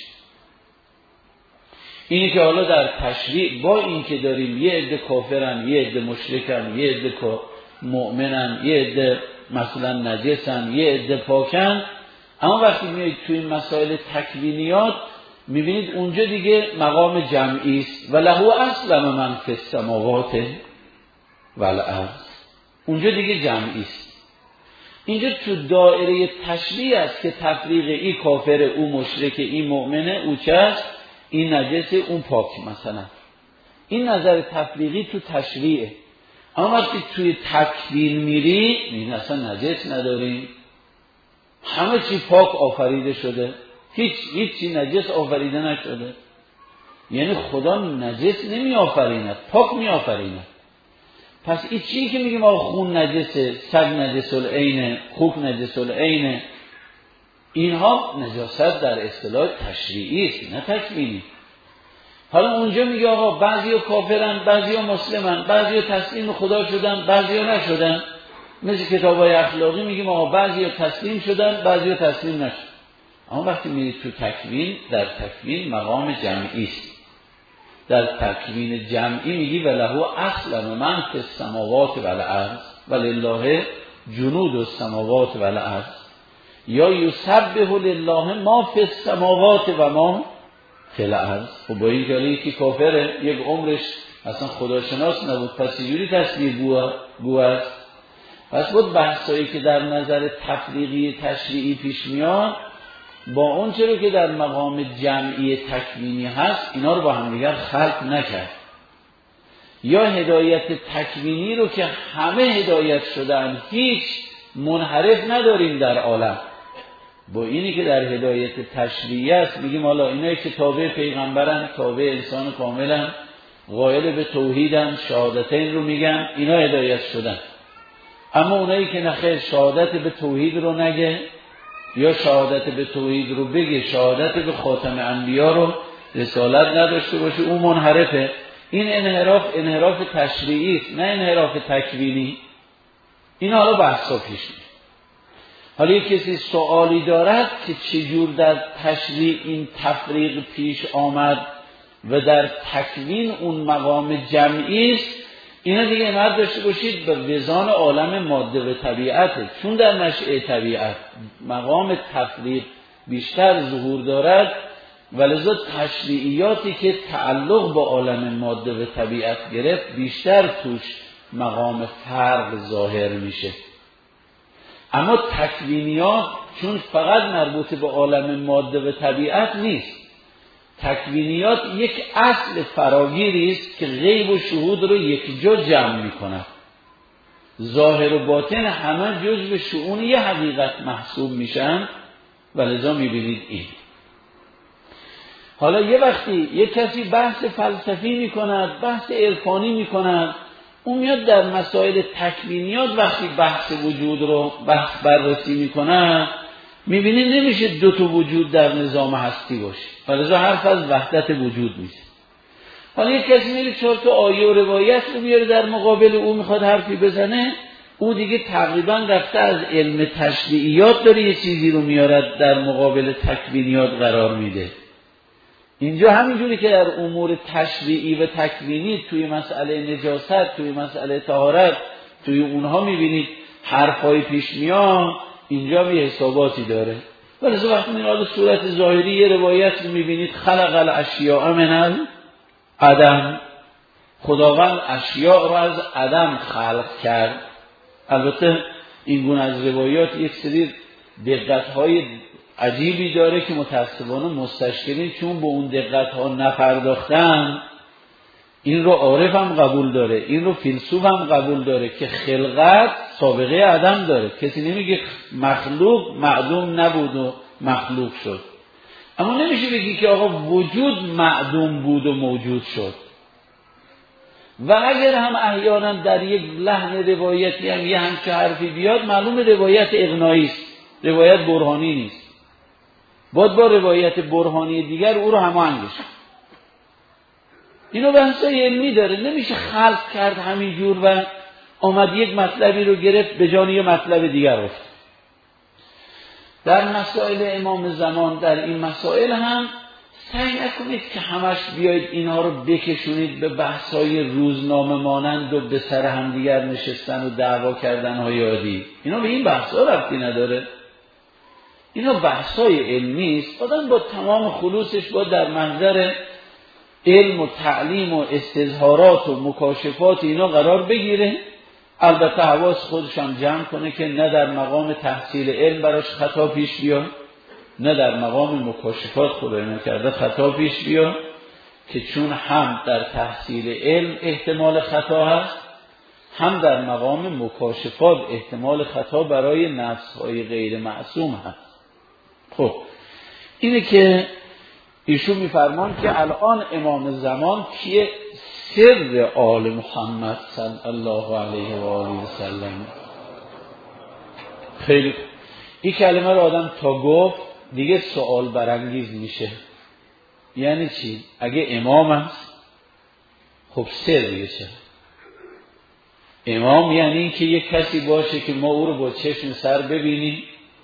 A: اینی که حالا در تشریع با این که داریم یه عده کافرن، یه عده مشرکن، یه عده مؤمنن، یه عده مثلا نجسن، یه عده پاکن، اما وقتی میایید توی مسائل تکوینیات میبینید اونجا دیگه مقام جمعی است. و له اسلم من فی السماوات و الارض، اونجا دیگه جمعی است. اینجا تو دایره تشریع است که تفریق این کافر، او مشرک، این مؤمنه، او چست، این نجسه، اون پاک. مثلا این نظر تفریقی تو تشریعه. اما وقتی توی تکوین میری میبینی اصلا نجس نداریم، همه چی پاک آفریده شده، هیچی نجس آفریده نشده. یعنی خدا نجس نمی آفریند، پاک می آفریند. پس این چیزی که میگیم آقا خون نجسه، سگ نجس العینه، خوک نجس العینه، اینها نجاست در اصطلاح تشریعی است، نه تکوینی. حالا اونجا میگه آقا بعضیا کافرن، بعضیا مسلمن، بعضیا تسلیم خدا شدن، بعضیا نشدن. مثل کتابای اخلاقی میگیم آقا بعضیا تسلیم شدن، بعضیا تسلیم نشدن. اما وقتی میرید تو تکوین، در تکوین مقام جمعی است. در تکوین جمعی میگی وله اسلم من فی السماوات و الارض ولله جنود السماوات و الارض، یا یسبح لله ما فی السماوات و ما فی الارض. و با این که یکی کافره، یک عمرش اصلا خداشناس نبود، پس اینجوری تصویر گو است. پس بود بحثایی که در نظر تفریقی تشریعی پیش میاد، با اون چرا که در مقام جمعی تکوینی هست اینا رو با هم دیگر خلق نکرد. یا هدایت تکوینی رو که همه هدایت شدن، هیچ منحرف نداریم در عالم، با اینی که در هدایت تشریعی است میگیم حالا اینایی که تابع پیغمبرن، تابع انسان کاملن، قائل به توحیدن، شهادتین رو میگن، اینا هدایت شدن. اما اونایی که نخیر شهادت به توحید رو نگه یا شهادت به توحید رو بگه، شهادت به خاتم انبیا رو رسالت نداشته باشه، اون منحرفه. این انحراف تشریعی است، نه انحراف تکوینی. این حالا بحثا پیش میاد. حالا یک کسی سوالی دارد که چجور در تشریع این تفریق پیش آمد و در تکوین اون مقام جمعی است، اینا دیگه عنایت داشته باشید به وزان عالم ماده و طبیعته. چون در نشأه طبیعت مقام تفریق بیشتر ظهور دارد، ولذا تشریعیاتی که تعلق با عالم ماده و طبیعت گرفت بیشتر توش مقام فرق ظاهر میشه. اما تکوینیات چون فقط مربوط به عالم ماده و طبیعت نیست، تکوینیات یک اصل فراگیری است که غیب و شهود رو یک جا جمع می‌کند. ظاهر و باطن همه جزء شؤون یه حقیقت محسوب میشن، ولذا می‌بینید این. حالا یه وقتی یک کسی بحث فلسفی می‌کند، بحث عرفانی می‌کند، اون میاد در مسائل تکوینیات وقتی بحث وجود رو بررسی می‌کند، می‌بینید نمیشه دو تا وجود در نظام هستی باشه، ولذا حرف از وحدت وجود میشه. حالا یک کسی میره 4 تا آیه و روایت رو میاره در مقابل او میخواد حرفی بزنه، او دیگه تقریبا رفته از علم تشریعیات داره یه چیزی رو میاره در مقابل تکوینیات قرار میده. اینجا همینجوری که در امور تشریعی و تکوینی توی مسئله نجاست، توی مسئله طهارت، توی اونها میبینید حرفای پیش میاد، اینجا یه حساباتی داره. ولی وقتی میاد صورت ظاهری یه روایت میبینید خلق الاشیاء من العدم، خداوند اشیاء رو از عدم خلق کرد. البته این گونه از روایات یک سری دقت‌های عجیبی داره که متأسفانه مستشکلین چون به اون دقت‌ها نپرداختن، این رو عارف هم قبول داره، این رو فیلسوف هم قبول داره که خلقت سابقه عدم داره. کسی نمیگه مخلوق معدوم نبود و مخلوق شد، اما نمیشه بگی که آقا وجود معدوم بود و موجود شد. و اگر هم احیانا در یک لحن روایتی هم یه همچه حرفی بیاد، معلوم روایت اقناعی است، روایت برهانی نیست، باید با روایت برهانی دیگر او رو هماهنگ بشه. اینو بحثای علمی داره، نمیشه خلق کرد همینجور و آمد یک مطلبی رو گرفت به جای یه مطلب دیگر رفت. در مسائل امام زمان در این مسائل هم سعی نکنید که همش بیایید اینها رو بکشونید به بحثای روزنامه مانند و به سر هم دیگر نشستن و دعوا کردن های عادی. اینا به این بحثا ربطی نداره. اینا بحثای علمی است. آدم با تمام خلوصش با در منظر علم و تعلیم و استظهارات و مکاشفات اینا قرار بگیره. البته حواس خودش هم جمع کنه که نه در مقام تحصیل علم براش خطا پیش بیاد، نه در مقام مکاشفات خدای نکرده خطا پیش بیاد، که چون هم در تحصیل علم احتمال خطا هست، هم در مقام مکاشفات احتمال خطا برای نفس‌های غیر معصوم هست. خب اینه که ایشون میفرمان که الان امام زمان کیه؟ سر آل محمد صلی الله علیه و آله و سلم. خیلی این کلمه رو آدم تا گفت دیگه سوال برانگیز میشه. یعنی چی؟ اگه امام است خب سر دیگه چه؟ امام یعنی که یک کسی باشه که ما او رو با چشم سر ببینیم،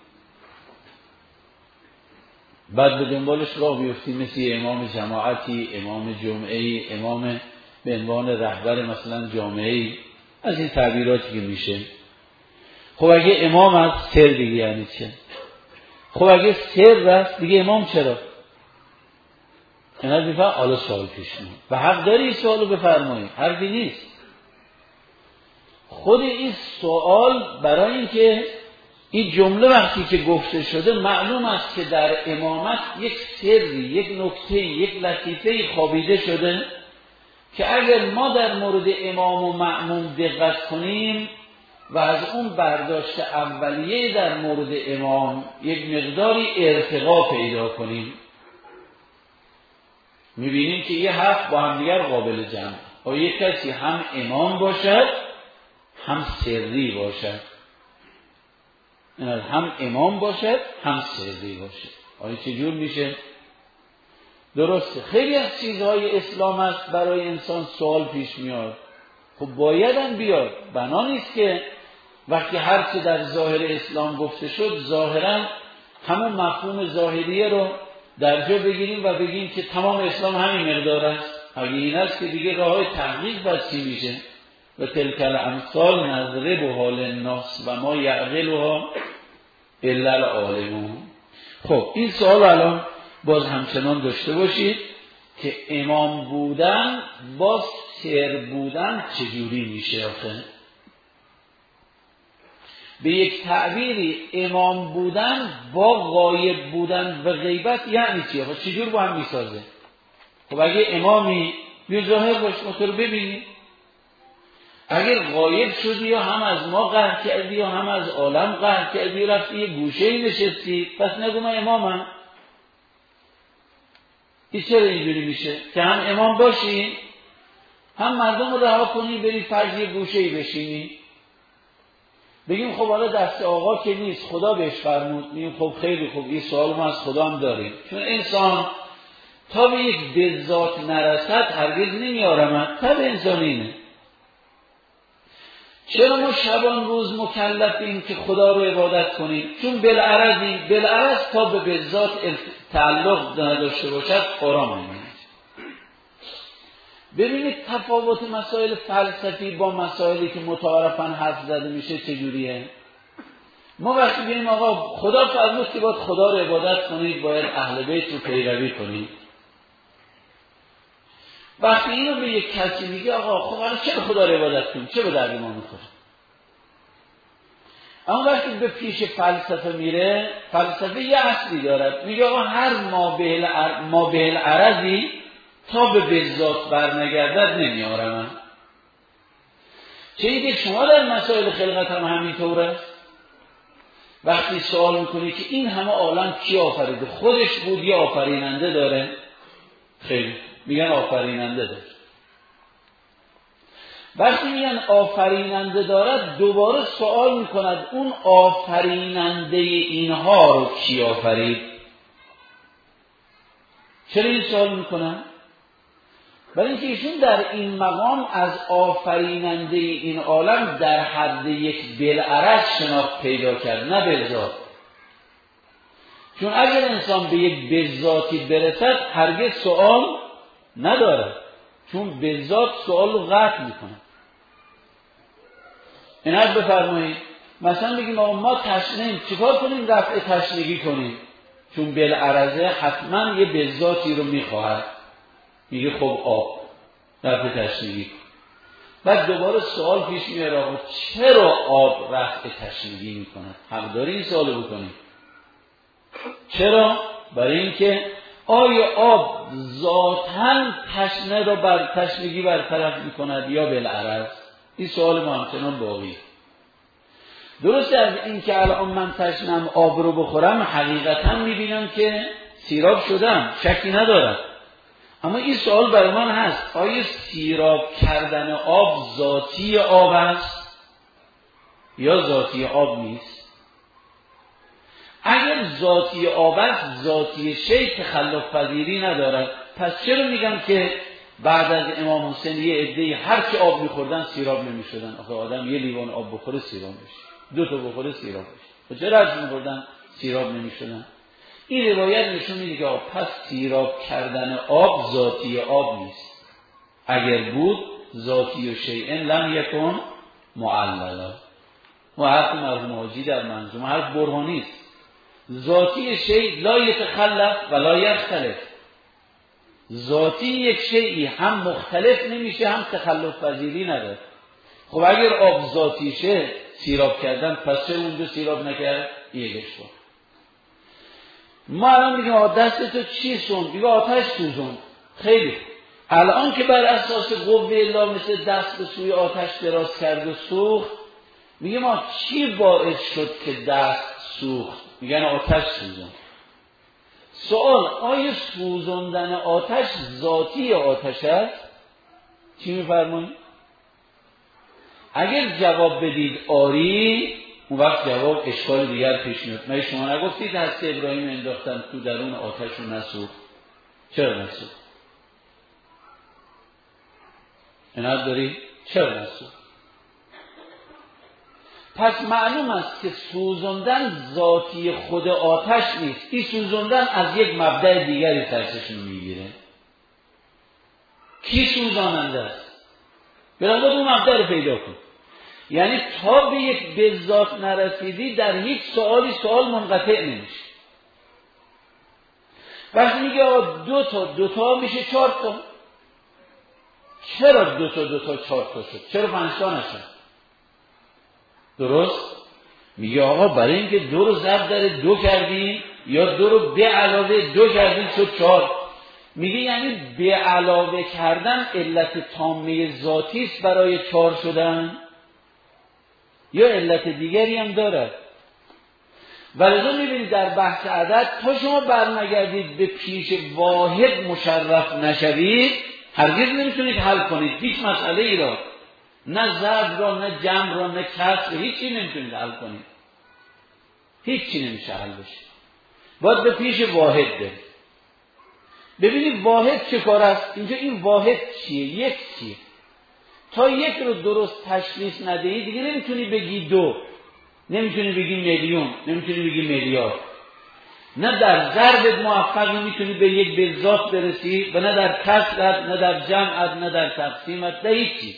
A: بعد به دنبالش راه بیفتیم، مثل امام جماعتی، امام جمعه‌ای، امام به عنوان رهبر مثلا جامعه‌ای، از این تعبیراتی که میشه. خب اگه امام هست سر دیگه یعنی چه؟ خب اگه سر هست دیگه امام چرا؟ اینها بیفهم حالا سوال پیش میاد و حق داری این سوالو بفرمایید، حرفی نیست. خود این سوال برای اینکه این جمله وقتی که گفته شده معلوم است که در امامت یک سری، یک نکته، یک لطیفه خوابیده شده که اگر ما در مورد امام و مأموم دقت کنیم و از اون برداشت اولیه در مورد امام یک مقداری ارتقا پیدا کنیم، میبینیم که یه حرف با هم دیگر قابل جمع. آیا یک کسی هم امام باشد هم سری باشد، هم امام باشد هم سری باشد، آیا چجور میشه؟ درسته خیلی از چیزهای اسلام است برای انسان سوال پیش میاد، خب باید هم بیاد. بنا نیست که وقتی هر چه در ظاهر اسلام گفته شد ظاهرا همون مفهوم ظاهریه رو در جا بگیریم و بگیم که تمام اسلام همین مقدار است. اگه این است که دیگه راه تحقیق بس چی میشه؟ و تلک الامثال نضربها للناس و ما یعقلها الا العالمون. خب این سوال الان باز همچنان داشته باشید که امام بودن با سر بودن چجوری میشه آخه؟ به یک تعبیری امام بودن با غایب بودن و غیبت یعنی چی؟ آخه چجور با هم میسازه؟ خب اگه امامی بیا ظاهر باش ما تو رو ببینی، اگر غایب شدی یا هم از ما قهر کردی یا هم از عالم قهر کردی رفتی یه گوشه نشستی، پس نگو من امامم. این چرا اینجوری میشه که هم امام باشی هم مردم رو رها کنی بری فرض یه گوشه‌ای بشینی، بگیم خب حالا دست آقا که نیست خدا بهش فرمود، میگیم خب خیلی خوب این سوال ما از خدا هم داریم، چون انسان تا به یک بذات نرسد هرگز نمیارمد. طب انسان اینه. چرا ما شبان روز مکلفیم که خدا رو عبادت کنیم؟ چون بالعرض تا به بذات تعلق نداشته باشد آرام نمیاد. ببینید تفاوت مسائل فلسفی با مسائلی که متعارفاً حرف زده میشه چجوریه. ما وقتی بگیم آقا خدا فرمود که باید خدا رو عبادت کنید، باید اهل بیت رو پیروی کنید، وقتی اینو به یک کسی میگه آقا خب حالا چرا خدا رو عبادت کنید، چه به درد ما میخوره؟ اما وقتی به پیش فلسفه میره، فلسفه یه اصلی دارد، میگه آقا هر ما به العرضی تا به بذات برنگردد نمیارم. چه اینکه شما در مسائل خلقت هم همینطوره. وقتی سوال میکنی که این همه عالم کی آفریده، خودش بود یا آفریننده داره؟ خیلی میگن آفریننده داره. وقتی میگن آفریننده دارد دوباره سوال میکند اون آفریننده اینها رو کی آفرید؟ چرا این سوال میکنن؟ برای اینکه ایشون در این مقام از آفریننده این عالم در حد یک بالعرض شناخت پیدا کرد، نه بالذات. چون اگر انسان به یک بالذاتی برسد هرگز سوال نداره، چون بالذات سوال رو قطع میکنه. اینت بفرمایید مثلا بگیم ما تشنهیم، چیکار کنیم؟ رفع تشنگی کنیم، چون بالعرضه حتما یه بالذاتی رو میخواهد. میگه خب آب، رفع تشنگی کن. بعد دوباره سوال پیش میاره آقا چرا آب رفع تشنگی میکنه؟ حق داری این سوالو بکنی. چرا؟ برای اینکه آیا آب ذاتاً تشنه رو تشنگی برطرف میکند یا بالعرض؟ این سوال ما همچنان باقی. درسته از این که الان من تشنم آب رو بخورم حقیقتاً میبینم که سیراب شدم، شکی ندارم، اما این سوال برای من هست آیا سیراب کردن آب ذاتی آب است یا ذاتی آب نیست؟ اگر ذاتی آب است ذاتی شی تخلف پذیری ندارد، پس چرا میگم که بعد از امام حسین یه عده‌ای هر چه آب میخوردن سیراب نمیشدن؟ آخه آدم یه لیوان آب بخوره سیراب میشه، 2 تا بخوره سیراب میشه، چرا از میخوردن سیراب نمیشدن؟ این روایت نشون میده که پس سیراب کردن آب ذاتی آب نیست. اگر بود ذاتی و شیئن لم یکن معللا. و حرف مرحوم حاجی در منظومه حرف برهانی است. ذاتی شیء لا یتخلف و لا یختلف. ذاتی یک شیئی هم مختلف نمیشه هم تخلف پذیری نداره. خب اگر آب ذاتی شه سیراب کردن، پس چرا اونجا سیراب نکرد؟ یکش کن. ما الان میگیم دست تو چی سوند؟ میگه آتش سوزوند. خیلی الان که بر اساس قوه لامسه دست به سوی آتش دراز کرد و سوخت، میگه ما چی باعث شد که دست سوخت؟ میگن آتش سوزوند. سوال، آیا سوزوندن آتش ذاتی آتش است؟ چی میفرمایید؟ اگر جواب بدید آری، اون وقت جواب اشکال دیگر پیش میاد. مگه شما نگفتید حضرت ابراهیم انداختن تو درون آتش رو نسوخت؟ چرا نسوخت؟ عنایت داری؟ چرا نسوخت؟ پس معلوم است که سوزوندن ذاتی خود آتش نیست. این سوزوندن از یک مبدأ دیگری سرچشمه میگیره. کی سوزاننده است؟ بلکه اون مبدأ رو پیدا کن. یعنی تا به یک بذات نرسیدی در یک سوال منقطع نمیشه. وقتی میگه دو تا میشه 4 تا. چرا دو تا 4 تا شد؟ چرا 5 تا نشد؟ درست؟ میگه آقا برای اینکه 2 رو ضرب در 2 کردیم یا 2 رو به علاوه 2 کردیم شد 4. میگه یعنی به علاوه کردن علت تامه ذاتی است برای 4 شدن یا علت دیگری هم داره. ولذا میبینید در بحث عدد تا شما برنگردید به پیش واحد مشرف نشوید هرگز نمیتونید حل کنید هیچ مسئله ای را، نه ضرب را، نه جمع را، نه کسر، هیچی نمیتونید حل کنید. هیچی نمیشه حل بشه. باید به پیش واحد برید. ببینید واحد چه کار است؟ اینجا این واحد چیه؟ یک چیه؟ تا یک رو درست تشخیص ندهی دیگه نمیتونی بگی 2، نمیتونی بگی میلیون، نمیتونی بگی میلیارد. نه در ضرب موفق میتونی به یک بذات برسی و نه در کسرت، نه در جمعت، نه در تقسیمت، نه هیچی.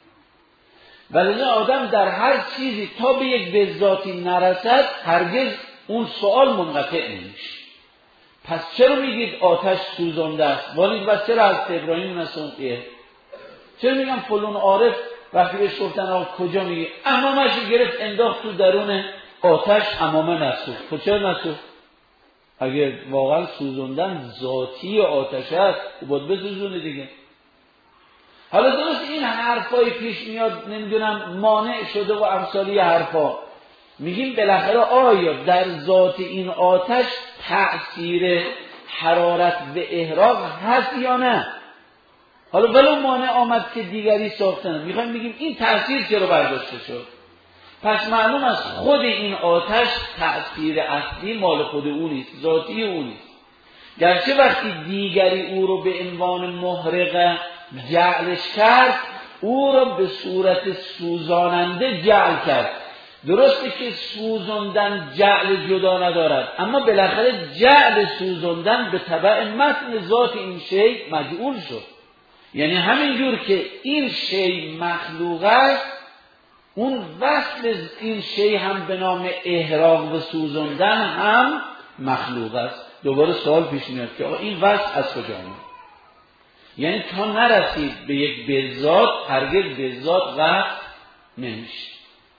A: ولی آدم در هر چیزی تا به یک بذاتی نرسد هرگز اون سوال منقطع نمیشه. پس چرا میگید آتش سوزانده است؟ ولی بس چرا از ابراهیم نسوخته؟ چرا میگم فلان عارف وقتی بهش گفتن آقا کجا میگی؟ عمامش گرفت انداخت تو درون آتش، عمامه نسوخت. خب چرا نسوخت؟ اگر واقعا سوزوندن ذاتی آتش است باید بسوزونه دیگه. حالا درست این حرفای پیش میاد نمیدونم مانع شده و امثالی حرفا، میگیم بالاخره آیا در ذات این آتش تأثیر حرارت و احراق هست یا نه؟ حالا ولو مانع آمد که دیگری ساختن، میخوایم بگیم این تأثیر چرا برداشته شد؟ پس معلوم است خود این آتش تأثیر اصلی مال خود او نیست، ذاتی او نیست. گرچه وقتی دیگری او رو به عنوان محرقه جعلش کرد، او رو به صورت سوزاننده جعل کرد. درسته که سوزاندن جعل جدا ندارد، اما بالاخره جعل سوزاندن به تبع متن ذات این شی مجعول شد. یعنی همینجور که این شی مخلوق است، اون وصل این شی هم به نام احراق و سوزاندن هم مخلوق است. دوباره سوال پیش میاد که آقا این وصل از کجا میاد؟ یعنی تا نرسید به یک بذات هرگز بذات وصل نمیشه.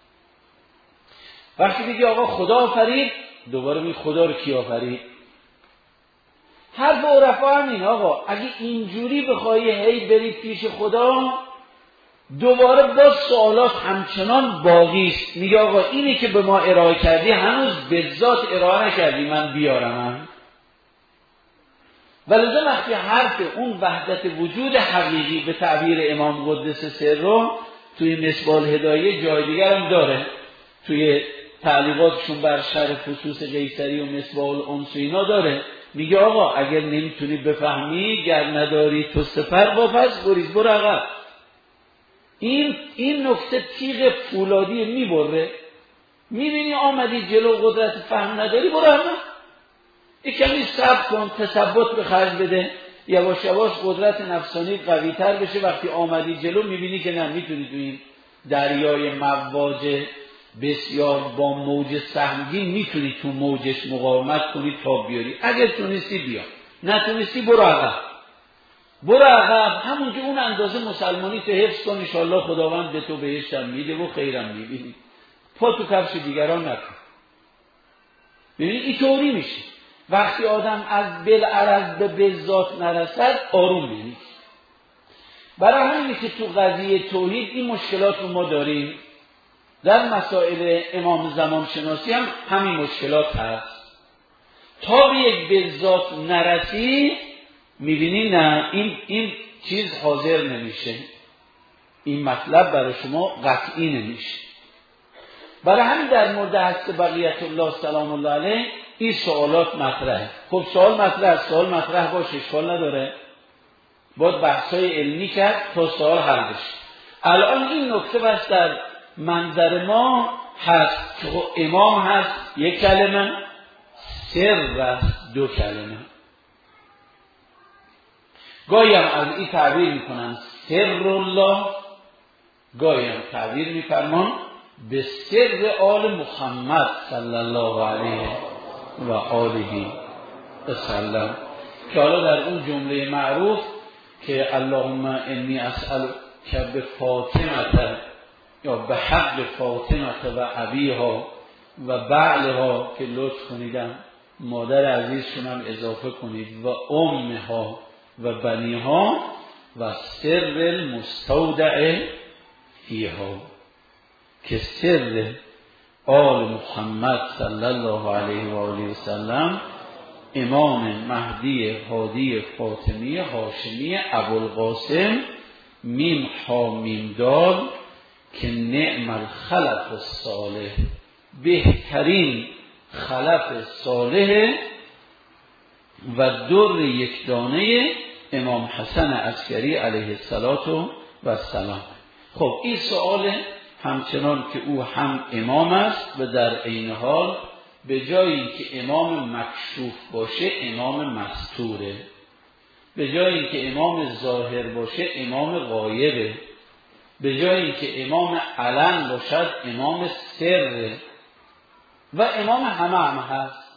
A: وقتی بگی آقا خدا آفرید، دوباره می خدا رو کی آفرید؟ حرف عرفا همین آقا، اگه اینجوری بخوای هی برید پیش خدا، دوباره با سوالات همچنان باقی است. میگه آقا اینی که به ما ارائه کردی هنوز به ذات ارائه نکردی، من بیارم. ولذا وقتی حرف اون وحدت وجود حقیقی به تعبیر امام قدس سره توی مصباح الهدایه جای دیگر هم داره، توی تعلیقاتشون بر شرح فصوص قیصری و مصباح الانس و اینا داره، میگه آقا اگر نمیتونی بفهمی گر نداری تو سپر واپس گریز، برو عقب. این نکته تیغ فولادی میبره، میبینی آمدی جلو قدرت فهم نداری، برو عقب. یک کمی صبر کن، تثبت به خرج بده، یواش یواش قدرت نفسانی قوی تر بشه. وقتی آمدی جلو میبینی که نه، میتونی تو این دریای مواج بسیار با موج سهمگین میتونی تو موجش مقاومت کنی تا بیاری. اگر تونستی بیا، نتونستی برو عقب. برو عقب، همون که اون اندازه مسلمانی تو حفظ کن، انشالله خداوند به تو بهشت هم میده و خیرم میبینی. پا تو کفش دیگران نکن. ببینید اینطوری میشه وقتی آدم از بالعرض به بالذات نرسد آروم نمیشه. برای همینه که تو قضیه توحید این مشکلات رو ما داریم. در مسائل امام زمان شناسی هم همین مشکلات هست. تا به یک بالذات نرسی میبینی نه این چیز حاضر نمیشه، این مطلب برای شما قطعی نمیشه. برای همین در مورد حضرت بقیت الله سلام الله علیه این سوالات مطرحه. خب سوال مطرح باشه، اشکال نداره، باید بحثای علمی کرد تا سوال حل بشه. الان این نکته بس در منظر ما هست که امام هست یک کلمه، سر است دو کلمه. گاهی هم از این تعبیر میکنن سر الله، گاهی هم تعبیر میفرمان به سر آل محمد صلی الله علیه و آله و سلم، که حالا در اون جمله معروف که اللهم انی اسألک به فاطمه یا به حق فاطمه و ابیها و بعلها که لطف کنیدم مادر عزیزشون هم اضافه کنید و امها و بنیها و سر المستودع فیها، که سر آل محمد صلی الله علیه و آله و سلم امام مهدی هادی فاطمی هاشمی ابوالقاسم میم ها میم دال که نعم الخلف الصالح، بهترین خلف صالح و در یک دانه امام حسن عسکری علیه السلام. خب این سؤال همچنان که او هم امام است و در عین حال به جایی که امام مکشوف باشه امام مستوره، به جایی که امام ظاهر باشه امام غایبه، به جایی که امام علن باشد امام سره و امام همه هم هست.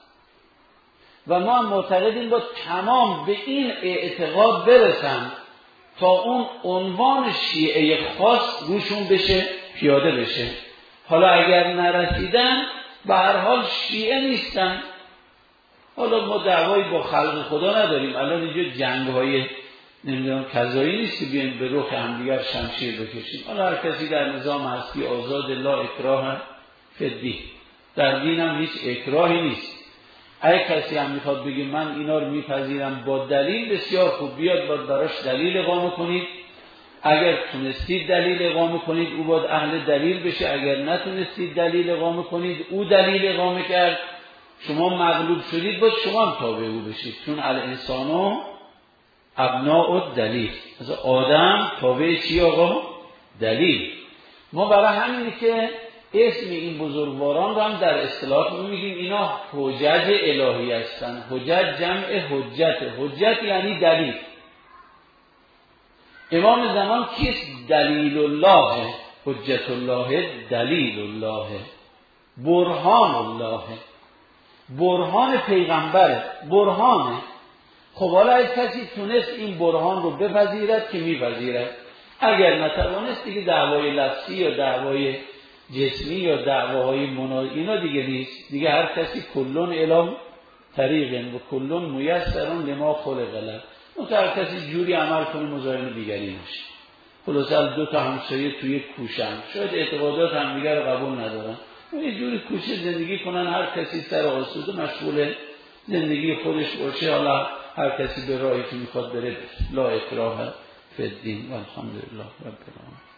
A: و ما معتقدیم با تمام به این اعتقاد برسن تا اون عنوان شیعه خاص روشون بشه، پیاده بشه. حالا اگر نرسیدن به هر حال شیعه نیستن. حالا ما دعوایی با خلق خدا نداریم، الان اینجا جنگ‌های نمیدونم کذایی نیست که بیایم به رخ همدیگر شمشیر بکشیم. حالا هر کسی در نظام هستی آزاد، لا اکراه فی الدین، در دین هم هیچ اکراهی نیست. اگه کسی هم میخواد بگه من اینا رو میپذیرم با دلیل، بسیار خوب، بیاد باید براش دلیل اقامه کنید. اگر تونستید دلیل اقامه کنید او باید اهل دلیل بشه، اگر نتونستید دلیل اقامه کنید او دلیل اقامه کرد، شما مغلوب شدید باید شما هم تابع او بشید، چون الانسان ابناء الدلیل، از آدم تابع چی آقا؟ دلیل. ما برای همینی که اسم این بزرگواران رو هم در اصطلاحات میگیم اینا حجج الهی هستن. حجج جمع حجت یعنی دلیل. امام زمان کیست؟ دلیل الله، حجت الله، دلیل الله، برهان الله، برهان پیغمبره، برهانه. خب حالا اگه کسی تونست این برهان رو بپذیرد که میپذیرد، اگر نتوانست دیگه دعوای لفظی یا دعوای جسمی یا دعواهای اینا دیگه نیست، دیگه هر کسی کلون الی طریق و کلون میسر لما خلق له، اون هر کسی جوری عمل کنه مزاحم دیگری نشه. خلاص دو تا همسایه توی کوشن، شاید اعتقادات هم دیگر رو قبول ندارن، یه جوری کوچه زندگی کنن، هر کسی سر آسوده مشغول زندگی خودش باشه، حالا هر کسی به راهی که میخواد بره، لا اکراه فی الدین و الحمدلله رب العالمین.